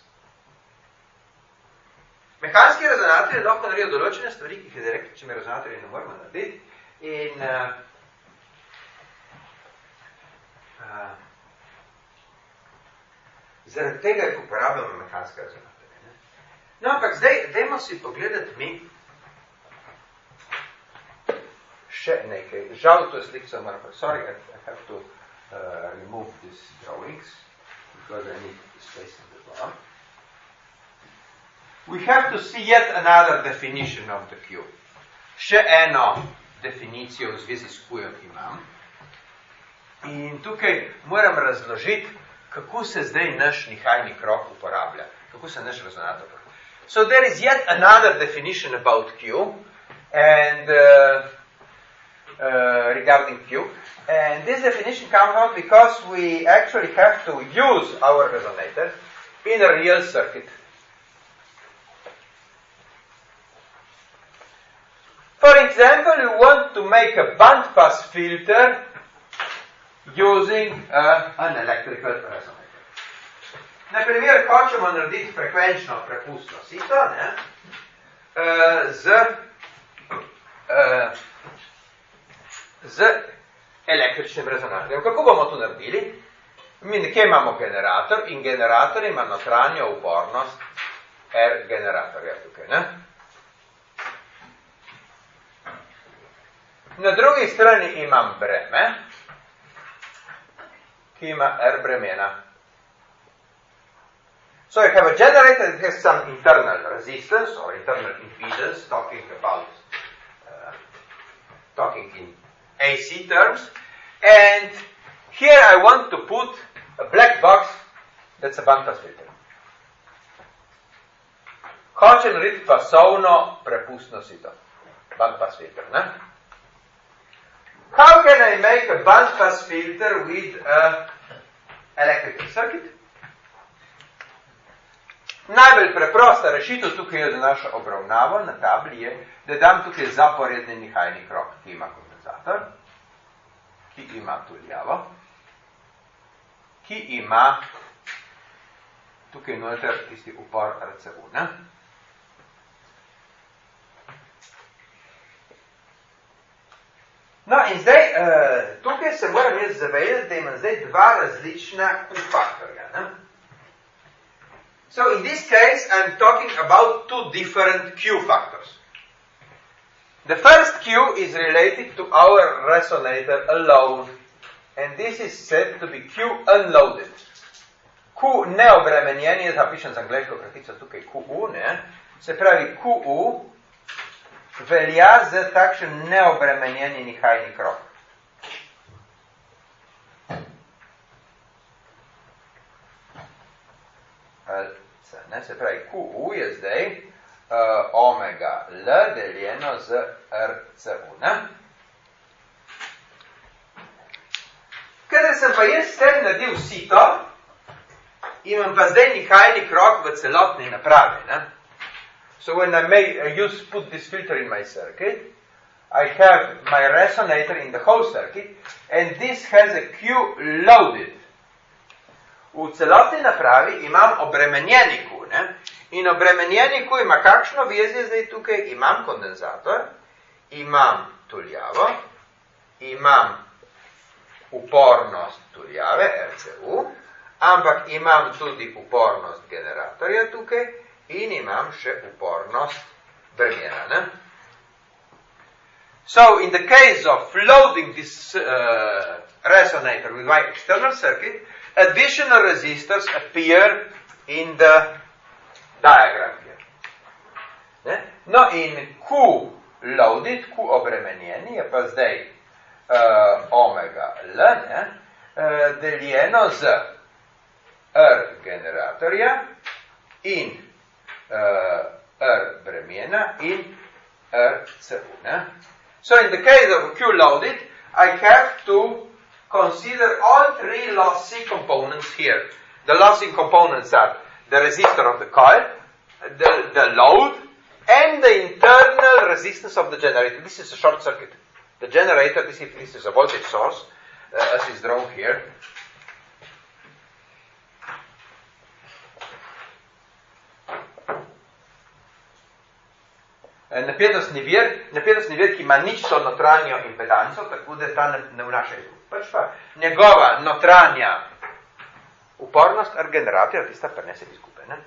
A: Mehanski rezonatorji lahko naredijo določene stvari, ki jih električni rezonatorji ne moramo narediti. In uh, uh, zaradi tega jih uporabljamo mehanske rezonatorje. No, ampak zdaj, dajmo si pogledati mi še nekaj. Žal to je slikca moram. Sorry, I, I have to uh, remove these drawings because I need space in the bar. We have to see yet another definition of the Q. Še eno definicijo v zvezi s Q-jem imam. In tukaj moram razložiti, kako se zdaj naš nihajni krog uporablja. Kako se naš rezonator uporablja. So there is yet another definition about Q and uh, uh, regarding Q. And this definition comes out because we actually have to use our resonator in a real circuit. For example, you want to make a bandpass filter using uh, an electrical resonator. Na primer, hočemo narediti frekvenčno prepustno sito, ne, uh, z, uh, z električnim rezonatorjem. Kako bomo to naredili? Mi nekje imamo generator in generator ima notranjo upornost R generatorja tukaj, ne? Na drugi strani imam breme, ki ima R bremena. So I have a generator that has some internal resistance or internal impedance, talking about, uh, talking in A C terms. And here I want to put a black box that's a bandpass filter. Hočem narediti pasovno prepustno sito. Bandpass filter, ne? How can I make a bandpass filter with an electrical circuit? Najbolj preprosta rešitev tukaj je za našo obravnavo na tabli je, da dam tukaj zaporedni nihajni krog, ki ima kondenzator, ki ima tuljavo. ki ima tukaj noter tisti upor R C U. Ne? No, in zdaj, uh, tukaj se moram jaz zavedati, da imam zdaj dva različna Q-faktorja. Ne? So, in this case, I'm talking about two different Q-factors. The first Q is related to our resonator alone, and this is said to be Q unloaded. Q neobremenjen, jaz zapišem z angleško kratico tukaj Q U, ne? Se pravi Q U velja za takšen neobremenjeni nihajni krog. Ne? Se pravi Q U je zdaj uh, omega L deljeno z R C U. Ne? Kadar sem pa jaz s tem naredil sito, imam pa zdaj nihajni krog v celotni napravi. Ne? So when I may uh, use put this filter in my circuit, I have my resonator in the whole circuit, and this has a Q loaded. V celotni napravi imam obremenjeni Q, ne? In obremenjeni Q ima kakšno vezje zdaj tukaj? Imam kondenzator, imam tuljavo, imam upornost tuljave, R C U, ampak imam tudi upornost generatorja tukaj in imam še upornost bremena. Ne? So, in the case of loading this uh, resonator with my external circuit, additional resistors appear in the diagram here. Ne? No, in Q loaded, Q obremenjeni, je pa zdaj uh, omega L, ne? Uh, deljeno z R generatorja in uh, R bremena in R C U. Ne? So in the case of Q loaded, I have to consider all three lossy components here. The lossy components are the resistor of the coil, the, the load, and the internal resistance of the generator. This is a short circuit. The generator, this is, this is a voltage source, uh, as is drawn here. Napetostni vir, napetostni vir, ki ima ničto notranjo impedanco, tako da ta ne, ne vnaša izgub. Pač pa njegova notranja upornost R generatorja, tista prenese izgube. Ne?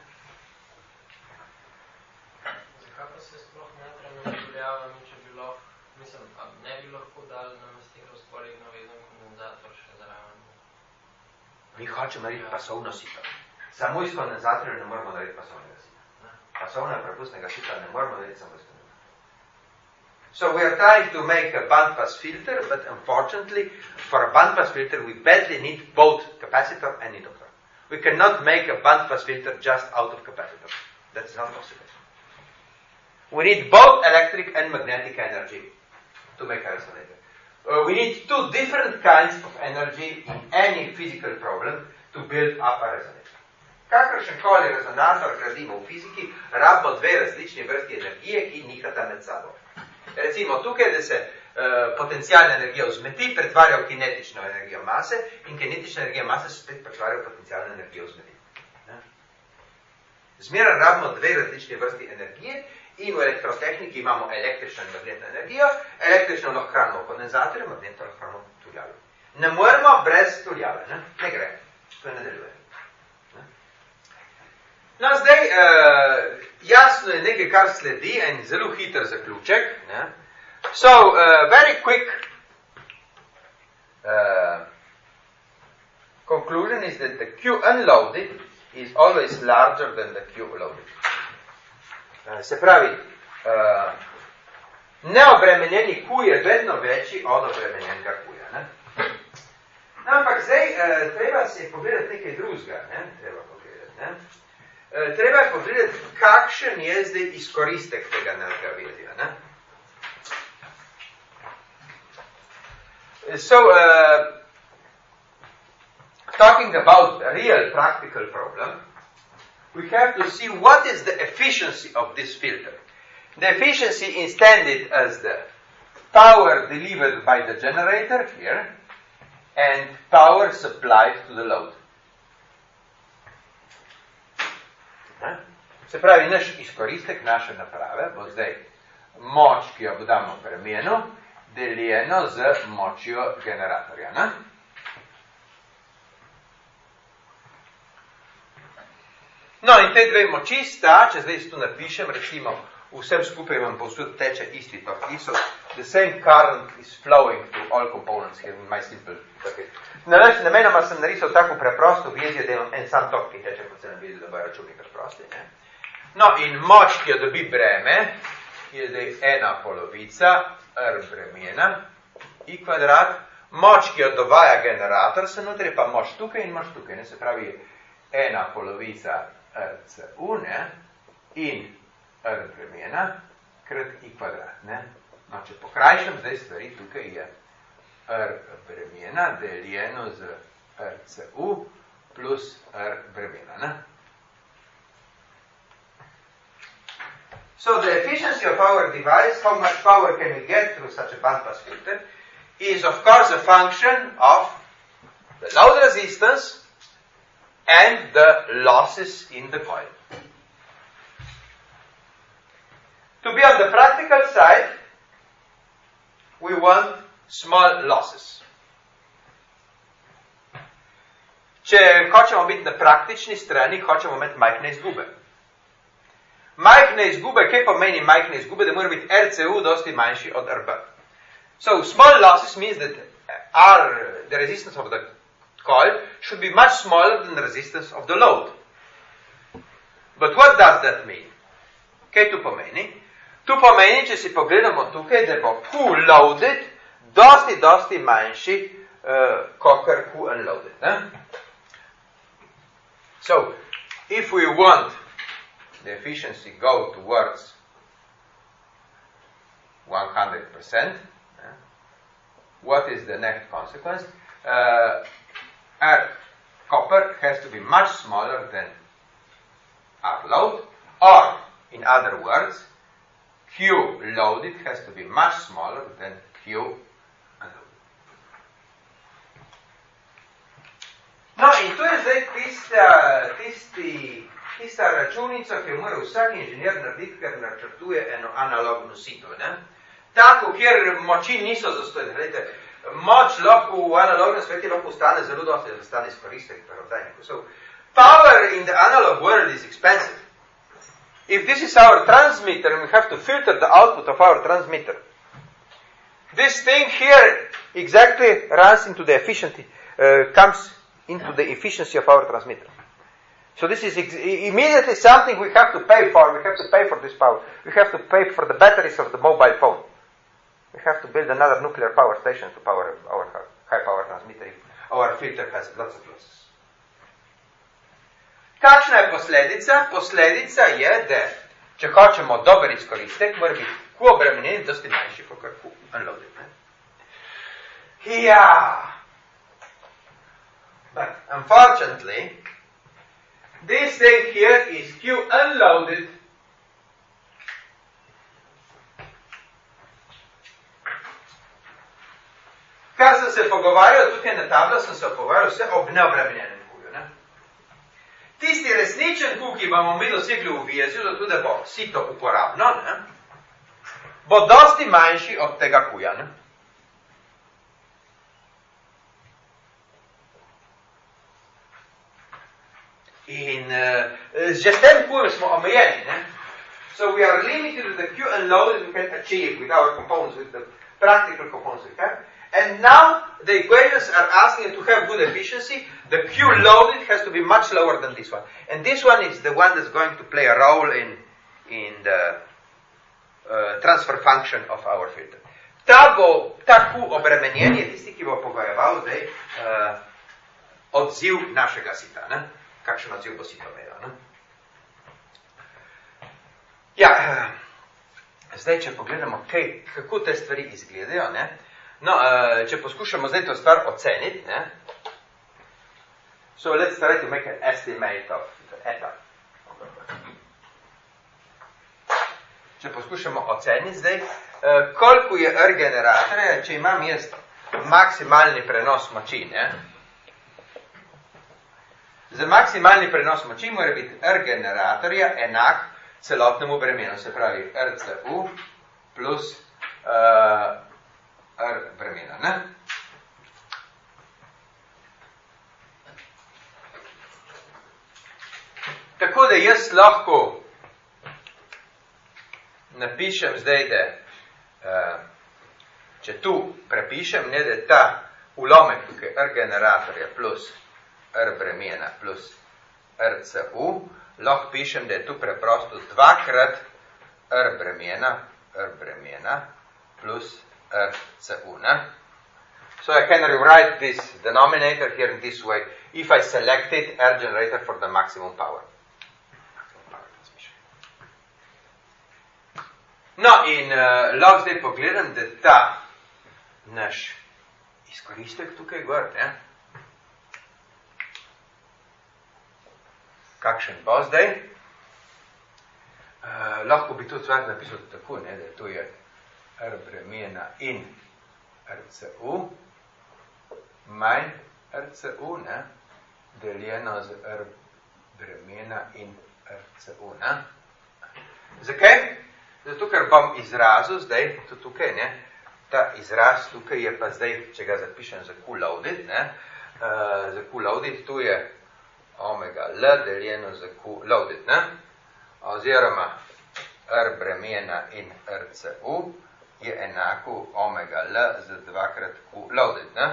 B: Zakaj pa se sploh ne prenašuljava, če bi lahko, mislim, ne bi lahko dali namestiti razporedno vezan kondenzator še zraven?
A: Mi hočemo narediti pasovno sito. Samo iz kondenzatorja ne moramo narediti pasovnega sita. Pasovnega prepustnega sita ne moramo narediti samo iz kondenzatorja. So we are trying to make a bandpass filter, but unfortunately, for a bandpass filter, we badly need both capacitor and inductor. We cannot make a bandpass filter just out of capacitor. That's not possible. We need both electric and magnetic energy to make a resonator. Uh, we need two different kinds of energy in any physical problem to build up a resonator. Kakršen koli rezonator gradimo v fiziki, rabimo dve različni vrsti energije, ki nihata med sabo. Recimo tukaj, da se uh, potencijalna energija vzmeti, pretvarja v kinetično energijo mase in kinetična energija mase se spet pretvarja v potencijalno energijo vzmeti. Zmeraj rabimo dve različni vrsti energije in v elektrotehniki imamo električno in magnetno energijo, električno lahko hranimo v kondenzatorju, magnetno lahko hranimo v tuljavi. Ne moremo brez tuljave, ne, ne gre, to ne deluje. No, zdaj, uh, jasno je nekaj, kar sledi, en zelo hiter zaključek. Ne? So, uh, very quick uh, conclusion is that the Q unloaded is always larger than the Q loaded. Uh, se pravi, uh, neobremenjeni Q je vedno večji od obremenjenega Q-ja. Ne? No, ampak zdaj, uh, treba se pogledati nekaj drugega. Ne? Treba pogledati, ne? Treba je pogledati, kakšen je zdaj izkoristek tega neravnovesja. Ne? So, uh, talking about a real practical problem, we have to see what is the efficiency of this filter. The efficiency is intended as the power delivered by the generator here and power supplied to the load. Se pravi, naš izkoristek naše naprave bo zdaj moč, ki jo damo bremenu, deljeno z močjo generatorja. Ne? No, in te dve moči sta, če zdaj tu napišem, recimo, vsem skupaj vam povsod teče isti tok. The same current is flowing through all components here in my simple. Okay. Namenoma sem narisal tako preprosto vezje, da imam en sam tok, ki teče po celem vezju, da bojo računi preprosti. Ne? No, in moč, ki jo dobi breme, je zdaj ena polovica R bremena, I kvadrat. Moč, ki jo dovaja generator, se notri pa moč tukaj in moč tukaj. Ne? Se pravi, ena polovica R C U, ne? In R bremena krat I kvadrat. Ne? No, če pokrajšam, zdaj stvari tukaj je R bremena deljeno z R C U plus R bremena. Ne? So the efficiency of our device, how much power can we get through such a bandpass filter, is of course a function of the load resistance and the losses in the coil. To be on the practical side, we want small losses. Če hočemo biti na praktični strani, hočemo imeti majhne izgube. Majhne izgube, kaj pomeni majhne izgube? Da mora biti R C U dosti manjši od R B. So small losses means that R, the resistance of the coil, should be much smaller than the resistance of the load. But what does that mean? Kaj tu pomeni? Tu pomeni, če si pogledamo tukaj, da bo Q loaded dosti, dosti manjši, uh, kakor Q unloaded. Ne? So, if we want the efficiency go towards one hundred percent, uh, what is the next consequence? Uh, R copper has to be much smaller than R load, or, in other words, Q loaded has to be much smaller than Q unloaded. No, in to je zdaj tista, tisti, tista računica, ki jo mora vsak inženir narediti, ker načrtuje eno analogno sito. Ne? Tako, kjer moči niso zastojne. Gledajte, moč lahko v analognem svetu lahko stane zelo dosti, da stane izkoristek. So, power in the analog world is expensive. If this is our transmitter and we have to filter the output of our transmitter, this thing here exactly runs into the efficiency, uh, comes into the efficiency of our transmitter. So this is ex- immediately something we have to pay for. We have to pay for this power. We have to pay for the batteries of the mobile phone. We have to build another nuclear power station to power our high power transmitter if our filter has lots of losses. Kakšna je posledica? Posledica je, da če hočemo dober izkoristek, mora biti Q obremenjen dosti manjši, kot Q unloaded. Yeah. But unfortunately, this thing here is Q unloaded. Kar sem se pogovarjal, tukaj na tablo sem se pogovarjal vse ob neobremenjenem Q-ju. Ne? Tisti resničen Q, ki bomo mi dosegli v vezju, zato da bo sito uporabno, ne? Bo dosti manjši od tega Q-ja. Ne? In uh, že s tem Q-jem smo omejeni. Ne? So we are limited to the Q unloaded we can achieve with our components, with the practical components we have. And now the equations are asking to have good efficiency. The Q loaded has to be much lower than this one. And this one is the one that's going to play a role in, in the uh, transfer function of our filter. Ta, bo, ta Q obremenjen je tisti, ki bo pogojeval zdaj uh, odziv našega sita. Ne? Kakšen odziv bo sito imel. Ne? Ja, uh, zdaj, če pogledamo, kaj, kako te stvari izgledajo, ne? No, uh, če poskušamo zdaj to stvar oceniti, ne? So let's try to make an estimate of the eta. Če poskušamo oceniti zdaj, uh, koliko je R generatorja, če imam jaz maksimalni prenos moči, ne? Za maksimalni prenos moči mora biti R generatorja enak celotnemu bremenu, se pravi R C U plus uh, R bremena. Ne? Tako da jaz lahko napišem zdaj, da uh, če tu prepišem, ne, da ta ulomek tukaj R generatorja plus R bremena plus R C U, lahko pišem, da je tu preprosto dvakrat R bremena, R bremena plus R C U. Ne? So I can rewrite this denominator here in this way if I selected R generator for the maximum power. No, in uh, lahko zdaj pogledam, da ta naš izkoristek tukaj gor, ne? Kakšen bo zdaj? Uh, lahko bi tudi cvet napisal tako, ne, da to je R bremena in R C U manj R C U, ne, deljeno z R bremena in R C U, ne. Zakaj? Zato, ker bom izrazil zdaj, to tukaj, ne, ta izraz tukaj je pa zdaj, če ga zapišem za Q loaded, ne, uh, za Q loaded, tu je omega L deljeno za Q loaded, ne, oziroma R bremena in R C U je enako omega L za dvakrat Q loaded, ne,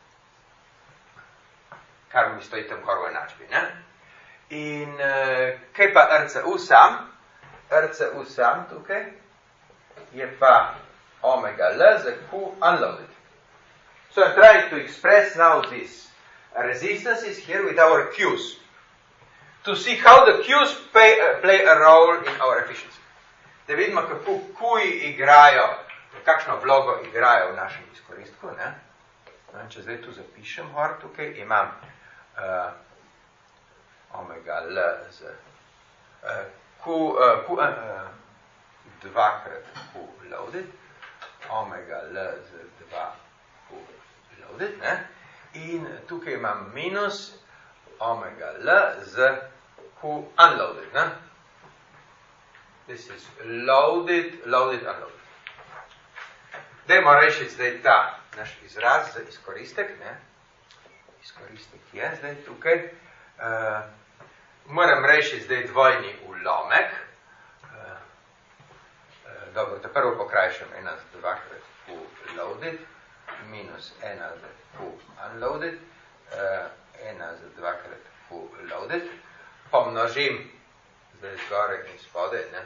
A: kar mi stoji tam gor v enačbi, ne. In uh, kaj pa R C U sam? R C U sam tukaj je pa omega L za Q unloaded. So I'm trying to express now this resistances here with our Qs to see how the Qs pay, uh, play a role in our efficiency. Da vidimo, kako Qi igrajo, kakšno vlogo igrajo v našem izkoristku. Ne? Če zdaj tu zapišem gor tukaj, imam uh, omega L z uh, Q, uh, Q, uh, dvakrat Q loaded, omega L z dva Q loaded, ne? In tukaj imam minus omega L z Q unloaded, ne? This is loaded, loaded, unloaded. Dajmo rešiti zdaj ta naš izraz za izkoristek, ne? Izkoristek je zdaj tukaj. Uh, Moram rešiti zdaj dvojni ulomek. Uh, uh, dobro, te prvo pokrajšam ena z dvakrat Q loaded, minus ena z Q unloaded, uh, ena z dvakrat Q loaded, pomnožim zdaj zgore in spode, ne,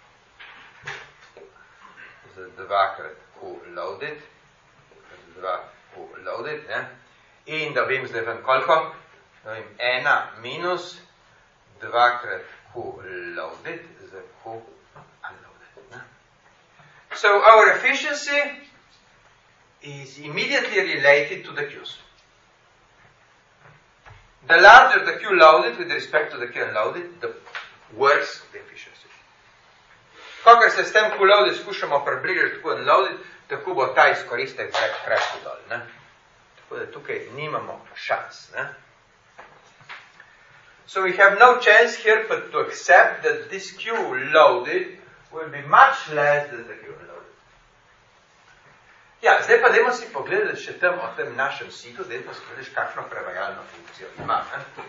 A: z dvakrat Q loaded, z dva Q loaded, ne, in dobim zdaj ven koliko? Dobim ena minus dvakrat Q loaded z Q unloaded. Ne? So our efficiency is immediately related to the Qs. The larger the Q loaded with respect to the Q unloaded, the worse the efficiency. Kakor se s tem Q loaded skušamo približati Q unloaded, tako bo ta izkoristek krešil dol. Ne? Tako da tukaj nimamo šans. Ne? So we have no chance here but to accept that this Q loaded will be much less than the Q unloaded. Ja, zdaj pa dajmo si pogledati še tam o tem našem situ, da pa skladiš kakšno prevajalno funkcijo ima. Ne?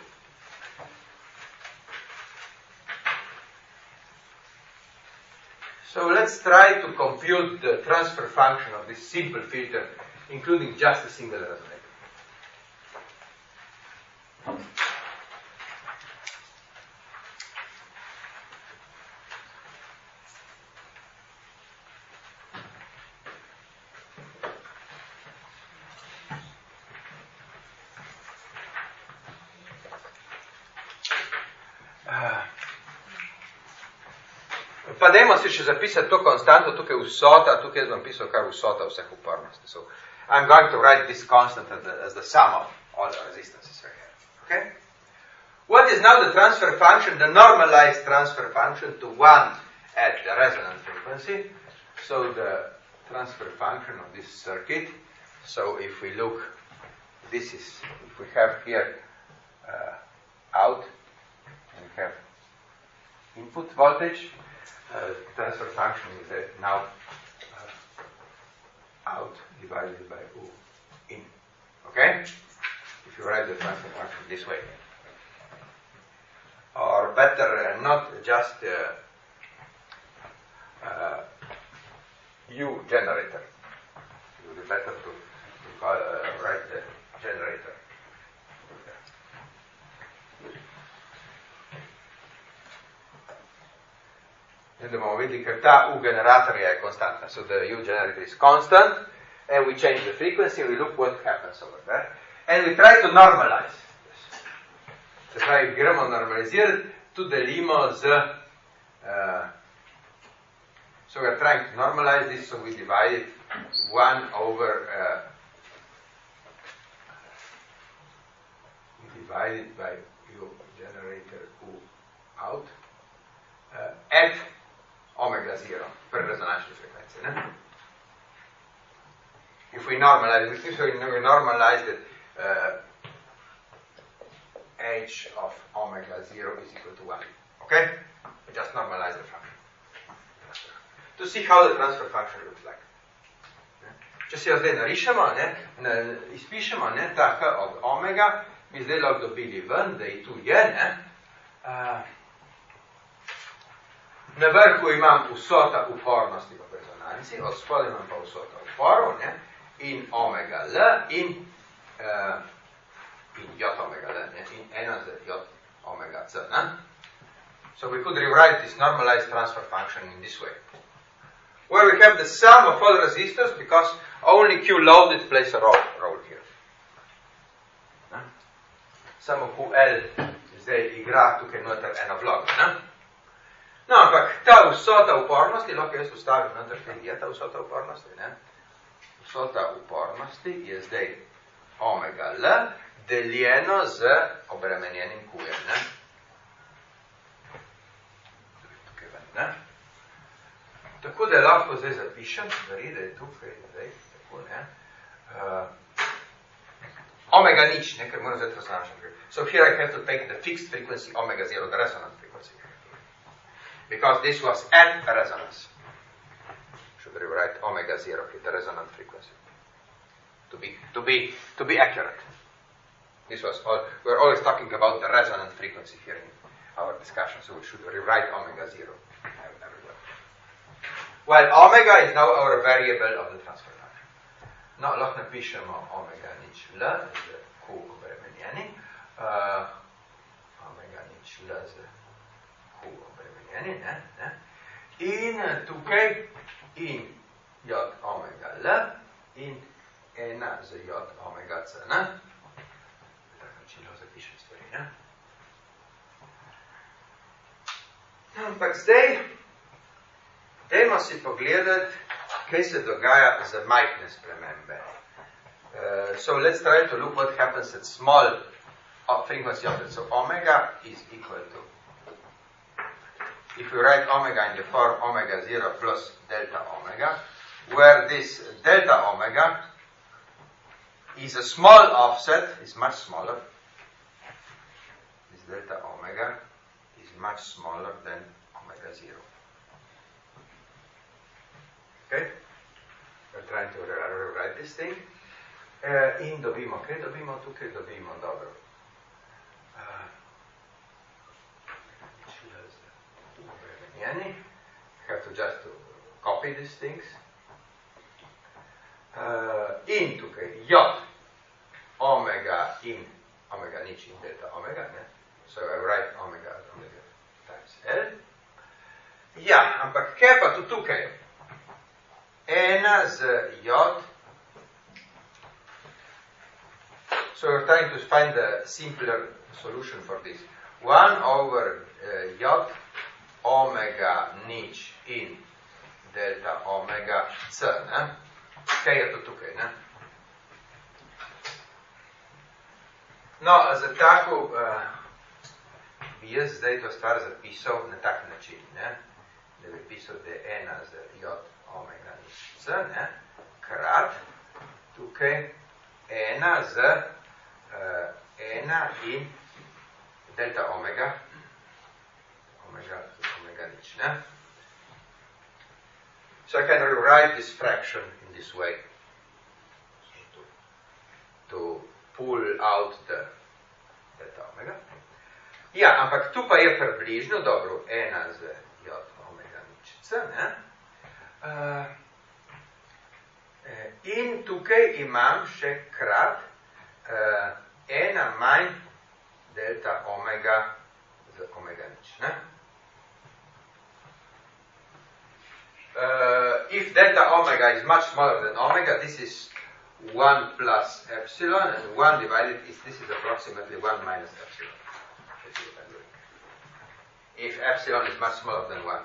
A: So let's try to compute the transfer function of this simple filter, including just a single resonator. Pa dajmo si še zapisati to konstanto, tukaj vsota, tukaj jaz bom pisal kar vsota vseh upornosti. So I'm going to write this constant as the, as the sum of all the resistances right here. Okay? What is now the transfer function, the normalized transfer function to one at the resonant frequency? So the transfer function of this circuit, so if we look, this is, if we have here uh, out, and we have input voltage. Uh, transfer function is uh, now uh, out divided by U in. Okay? If you write the transfer function this way. Or better, uh, not just uh, uh, U generator. It would be better to, to call, uh, write the generator. Vedemo, vidi, ker ta U generator je konstantna. So the U generator is constant, and we change the frequency, and we look what happens over there. And we try to normalize this. Se pravi, gremo normalizirati, tu delimo z, uh, so we're trying to normalize this, so we divide it one over, uh, we divide it by U generator U out, uh, at omega zero per rezonančne frekvence. Ne? If we normalize it, if we normalize it, uh, h of omega zero is equal to one. Okay? We just normalize the function. To see how the transfer function looks like. Ne? Če si jo zdaj narišemo, ne, ne, izpišemo, ne, ta h od omega, bi zdaj lahko dobili ven, da je tu je, ne, uh, na vrhu imam vsota upornosti v rezonanci, od spodaj imam pa vsota uporov, ne, in omega L in, uh, in J omega L, ne, in ena z J omega C. Ne. So we could rewrite this normalized transfer function in this way, where we have the sum of all resistors because only Q loaded plays a role, role here. Ne. Samo Q L zdaj igra tukaj noter eno vlogo. Ne. No, ampak ta vsota upornosti, lahko jaz ustavim noter, kaj je ta vsota upornosti, ne? Vsota upornosti je zdaj omega L deljeno z obremenjenim Q-jem, ne? Tukaj ven, ne? Tako da lahko zdaj zapišem, stvari, da je tukaj, zdaj, tako, ne? Uh, omega nič, ne, ker moram zdaj raznašati. So here I have to take the fixed frequency omega zero, the resonant frequency. Because this was at a resonance. Should rewrite omega zero, the resonant frequency. To be, to be, to be accurate. This was all, we're always talking about the resonant frequency here in our discussion, so we should rewrite omega zero everywhere. Well, omega is now our variable of the transfer function. No, lahko napišemo omega nič L, z Q obremenjeni, uh, omega nič L z Q obremenjeni, ne, ne, in tukaj in J omega L in ena z J omega C, ne. Tak način lahko zapišem stvari, ne. Ampak zdaj, dajmo si pogledati, kaj se dogaja za majhne spremembe. Uh, so let's try to look what happens at small frequency of it. So omega is equal to, if we write omega in the form omega zero plus delta omega, where this delta omega is a small offset, is much smaller. This delta omega is much smaller than omega zero. Okay? We're trying to rewrite this thing. Uh, in dobimo, kaj dobimo tukaj? Dobimo, dobro. Uh, have to just to copy these things. Uh, in tukaj J omega in omega nič in delta omega, ne? So I write omega omega times L. Ja, ampak kaj pa tu tukaj? Ena z J. So we're trying to find a simpler solution for this. one over uh, J omega nič in delta omega C, ne? Kaj je to tukaj, ne? No, za tako uh, bi jaz zdaj to stvar zapisal na tak način, ne? Da bi pisal, da je ena z J omega nič C, ne? Krat tukaj ena z uh, ena in delta omega, omega, omega nič, ne? So I can rewrite this fraction in this way. To, to pull out the delta omega. Ja, ampak tu pa je približno, dobro, ena z j omega nič c, ne? Uh, in tukaj imam še krat uh, ena manj delta omega z omega nič, ne? Uh, if delta omega is much smaller than omega, this is one plus epsilon, and one divided is, this is approximately one minus epsilon. If epsilon is much smaller than one.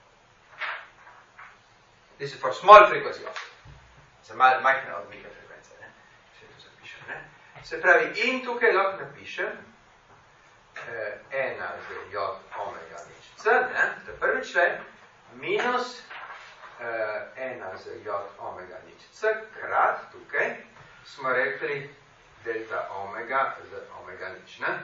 A: This is for small frequency offset. Za malo majhne odmike frekvence, ne? Še tu zapišem, ne? Se pravi, in tukaj lahko napišem eh, ena z j omega nič c, ne? To je prvi člen, minus eh, ena z j omega nič c, krat tukaj smo rekli delta omega z omega nič, ne?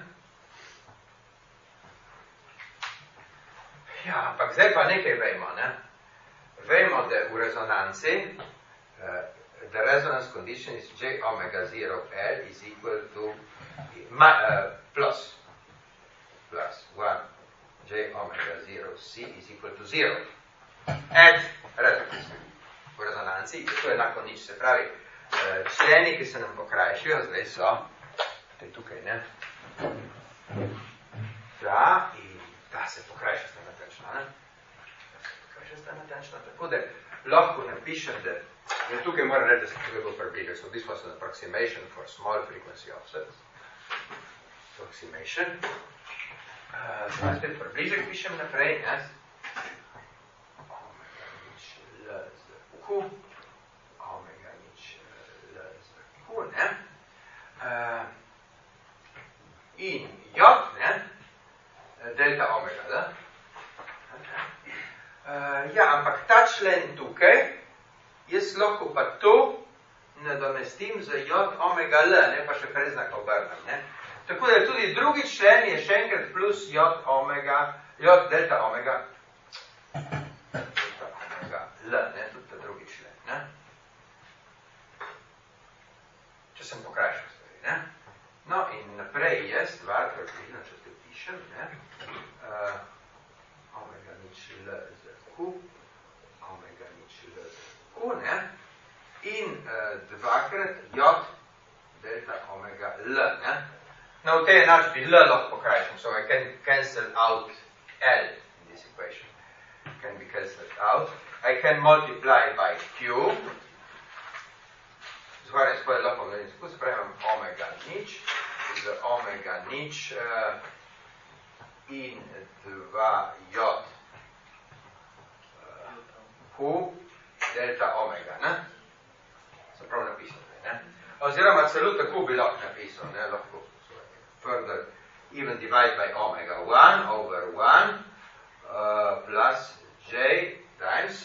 A: Ja, ampak zdaj pa nekaj vemo, ne? Vemo, da v rezonanci uh, the resonance condition is J omega zero L is equal to uh, plus plus one J omega zero C is equal to zero at resonance. V rezonanci je to enako nič. Se pravi, uh, členi, ki se nam pokrajšijo, zdaj so te tukaj, ne? Da, in da se pokrajša sta natančno, ne? Sta natančno, tako da lahko napišem, da ja, tukaj moram reči, da se tukaj bo približal. So this was an approximation for small frequency offsets. Approximation. Uh, zdaj spet približek pišem naprej, ne? Omega nič L z Q. Omega nič L z Q, ne? Uh, in J, ne? Delta omega, da? Uh, ja, ampak ta člen tukaj, jaz lahko pa to nadomestim z j omega l, ne pa še preznak obrnem, ne. Tako da tudi drugi člen je še enkrat plus j omega, j delta omega, delta omega l, ne, tudi ta drugi člen, ne. Če sem pokrajšal stvari, ne. No, in naprej je stvar, približno, če te pišem, ne, uh, omega nič l z Q, omega nič L z Q, ne? In uh, dvakrat J delta omega L, ne? No, v tej enačbi L lahko pokrajšam, so I can cancel out L in this equation. Can be cancelled out. I can multiply by Q. Zgoraj spoj lahko gledam, tako se pravim omega nič, z omega nič uh, in dva J Q delta omega, ne? Sem prav napisal, ne? Oziroma celo tako bi lahko napisal, ne? Lahko further even divide by omega one over one uh, plus J times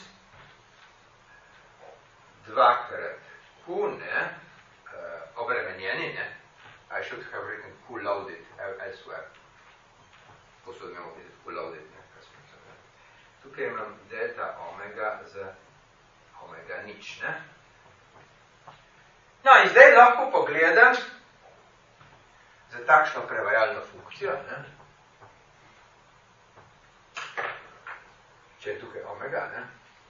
A: dvakrat Q, ne? Uh, obremenjeni, ne? I should have written Q loaded elsewhere. Posod imamo videti Q loaded, ne? Tukaj imam delta omega z omega nič, ne? No, in zdaj lahko pogledam za takšno prevajalno funkcijo, ne? Če je tukaj omega, ne?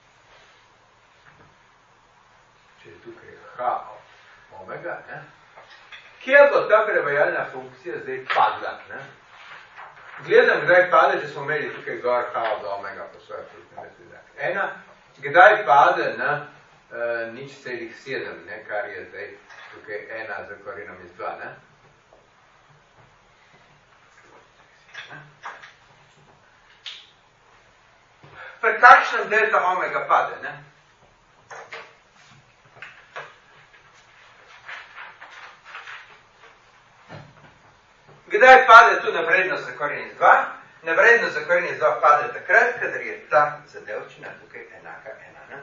A: Če je tukaj H omega, ne? Kje bo ta prevajalna funkcija zdaj padla, ne? Gledam, kdaj pade, če smo imeli tukaj gor H od omega po svoje fruktne. Ena, kdaj pade na uh, nič celih sedem, ne, kar je zdaj tukaj ena za korinom iz dva, ne? Pri kakšnem delta omega pade, ne? Kdaj pade tu na vrednost za koren iz dva? Na vrednost za koren iz dva pade takrat, kadar je ta zadevčina tukaj enaka ena, ne?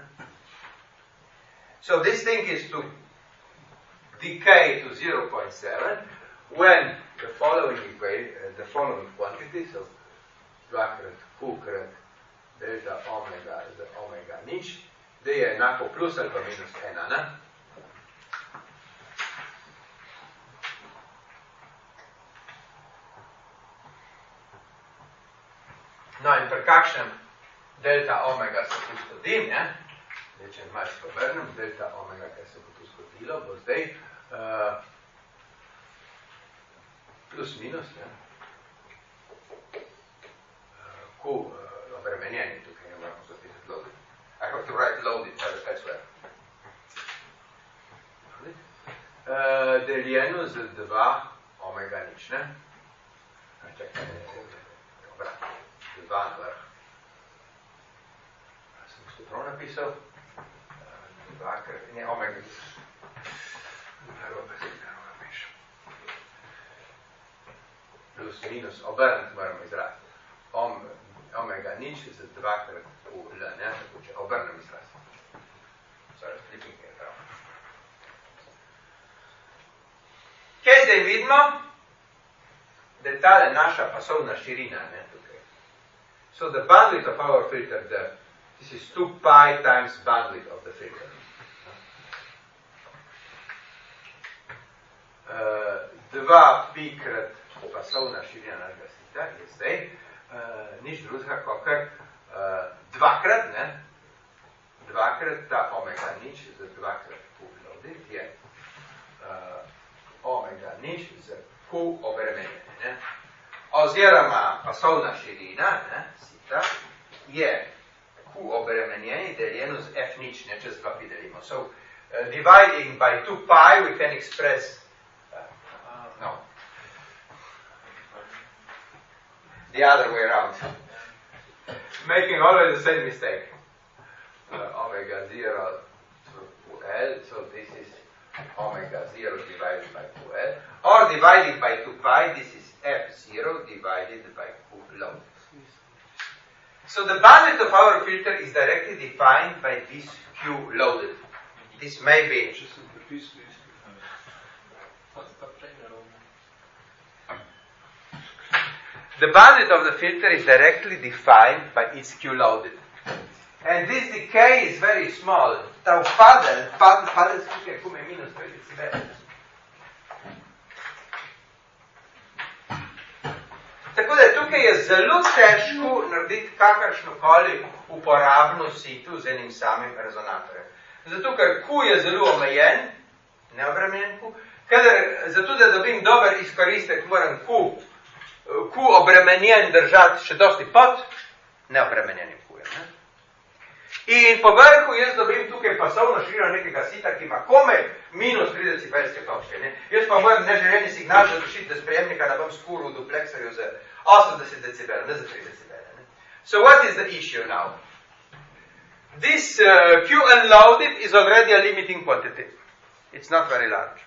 A: So this thing is to decay to zero point seven when the following equation, uh, the following quantity, so dvakrat Q krat delta omega z omega nič, da je enako plus ali pa minus ena, ne? No, in pri kakšnem delta omega se tu zgodi, ne? Zdaj, če malo spovrnem, delta omega, kaj se bo tu zgodilo, bo zdaj uh, plus minus, ne? Uh, Q uh, obremenjeni, tukaj ne moramo zapisati loaded. I have to write loaded elsewhere. Uh, deljeno z dva omega nič, ne? Čekaj, ne, ne, ne, obratno. Dva na vrh. Sem to prav napisal. Dva, ne, omega. Narobe se narobe napišem. Plus, minus, obrniti moramo izraziti. Om, omega nič z dvakrat v L, ne, tako če obrnem izraziti. Sorry, flipping je prav. Kaj zdaj vidimo? Da je tale naša pasovna širina, ne, tukaj. So the bandwidth of our filter, the, this is two pi times bandwidth of the filter. Uh, dva pi krat pasovna širina našega sita je zdaj uh, nič drugega, kakor uh, dvakrat, ne? Dvakrat ta omega nič z dvakrat Q loaded je uh, omega nič z Q obremenjene, ne? Oziroma pasovna širina, ne, sita, je Q obremenjeni deljeno z F nič, ne, čez dva pi delimo. So, uh, dividing by two pi, we can express, uh, uh, no, the other way around. Making always the same mistake. Uh, omega zero to L, so this is omega zero divided by two L, or divided by two pi, this is F zero divided by Q loaded. So the bandwidth of our filter is directly defined by this Q loaded. This may be. The bandwidth of the filter is directly defined by its Q loaded. And this decay is very small. Tau padel, padel, padel tukaj come minus dve decibeli. Tako da tukaj je zelo težko narediti kakršnokoli uporabno situ z enim samim rezonatorjem. Zato, ker Q je zelo omejen, neobremenjen Q, kadar, zato, da dobim dober izkoristek, moram Q, Q obremenjen držati še dosti pod neobremenjenim Q-jem. Ne? In po vrhu jaz dobim tukaj pasovno širino nekega sita, ki ima kome minus tri decibelske točke. Ne? Jaz pa moram neželjeni signal zadušiti, da sprejemnika ne bom skuril v duplekserju za osemdeset decibel, ne za tri decibele. Ne? So what is the issue now? This uh, Q unloaded is already a limiting quantity. It's not very large.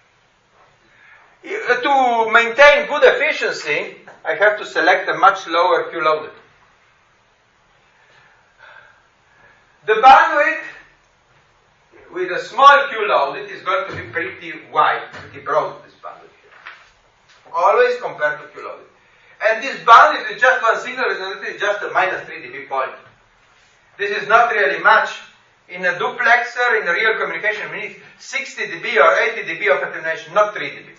A: To maintain good efficiency, I have to select a much lower Q loaded. The bandwidth with a small Q loaded is going to be pretty wide, pretty broad, this bandwidth here. Always compared to Q loaded. And this bandwidth with just one single resonator is just a minus three dB point. This is not really much. In a duplexer, in a real communication, we need sixty dB or eighty dB of attenuation, not three dB.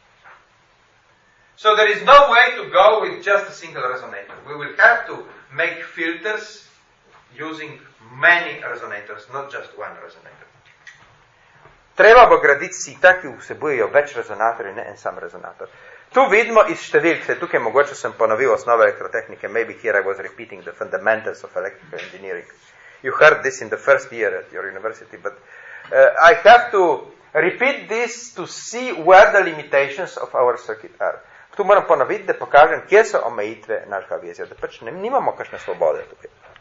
A: So there is no way to go with just a single resonator. We will have to make filters using many resonators, not just one resonator. Treba bo graditi sita, ki vsebujejo več rezonatorjev, ne en sam rezonator. Tu vidimo iz številk, se tukaj mogoče sem ponovil osnove elektrotehnike, maybe here I was repeating the fundamentals of electrical engineering. You heard this in the first year at your university, but uh, I have to repeat this to see where the limitations of our circuit are. Tu moram ponoviti, da pokažem, kje so omejitve našega vezja, da pač ne, nimamo kakšne svobode tukaj.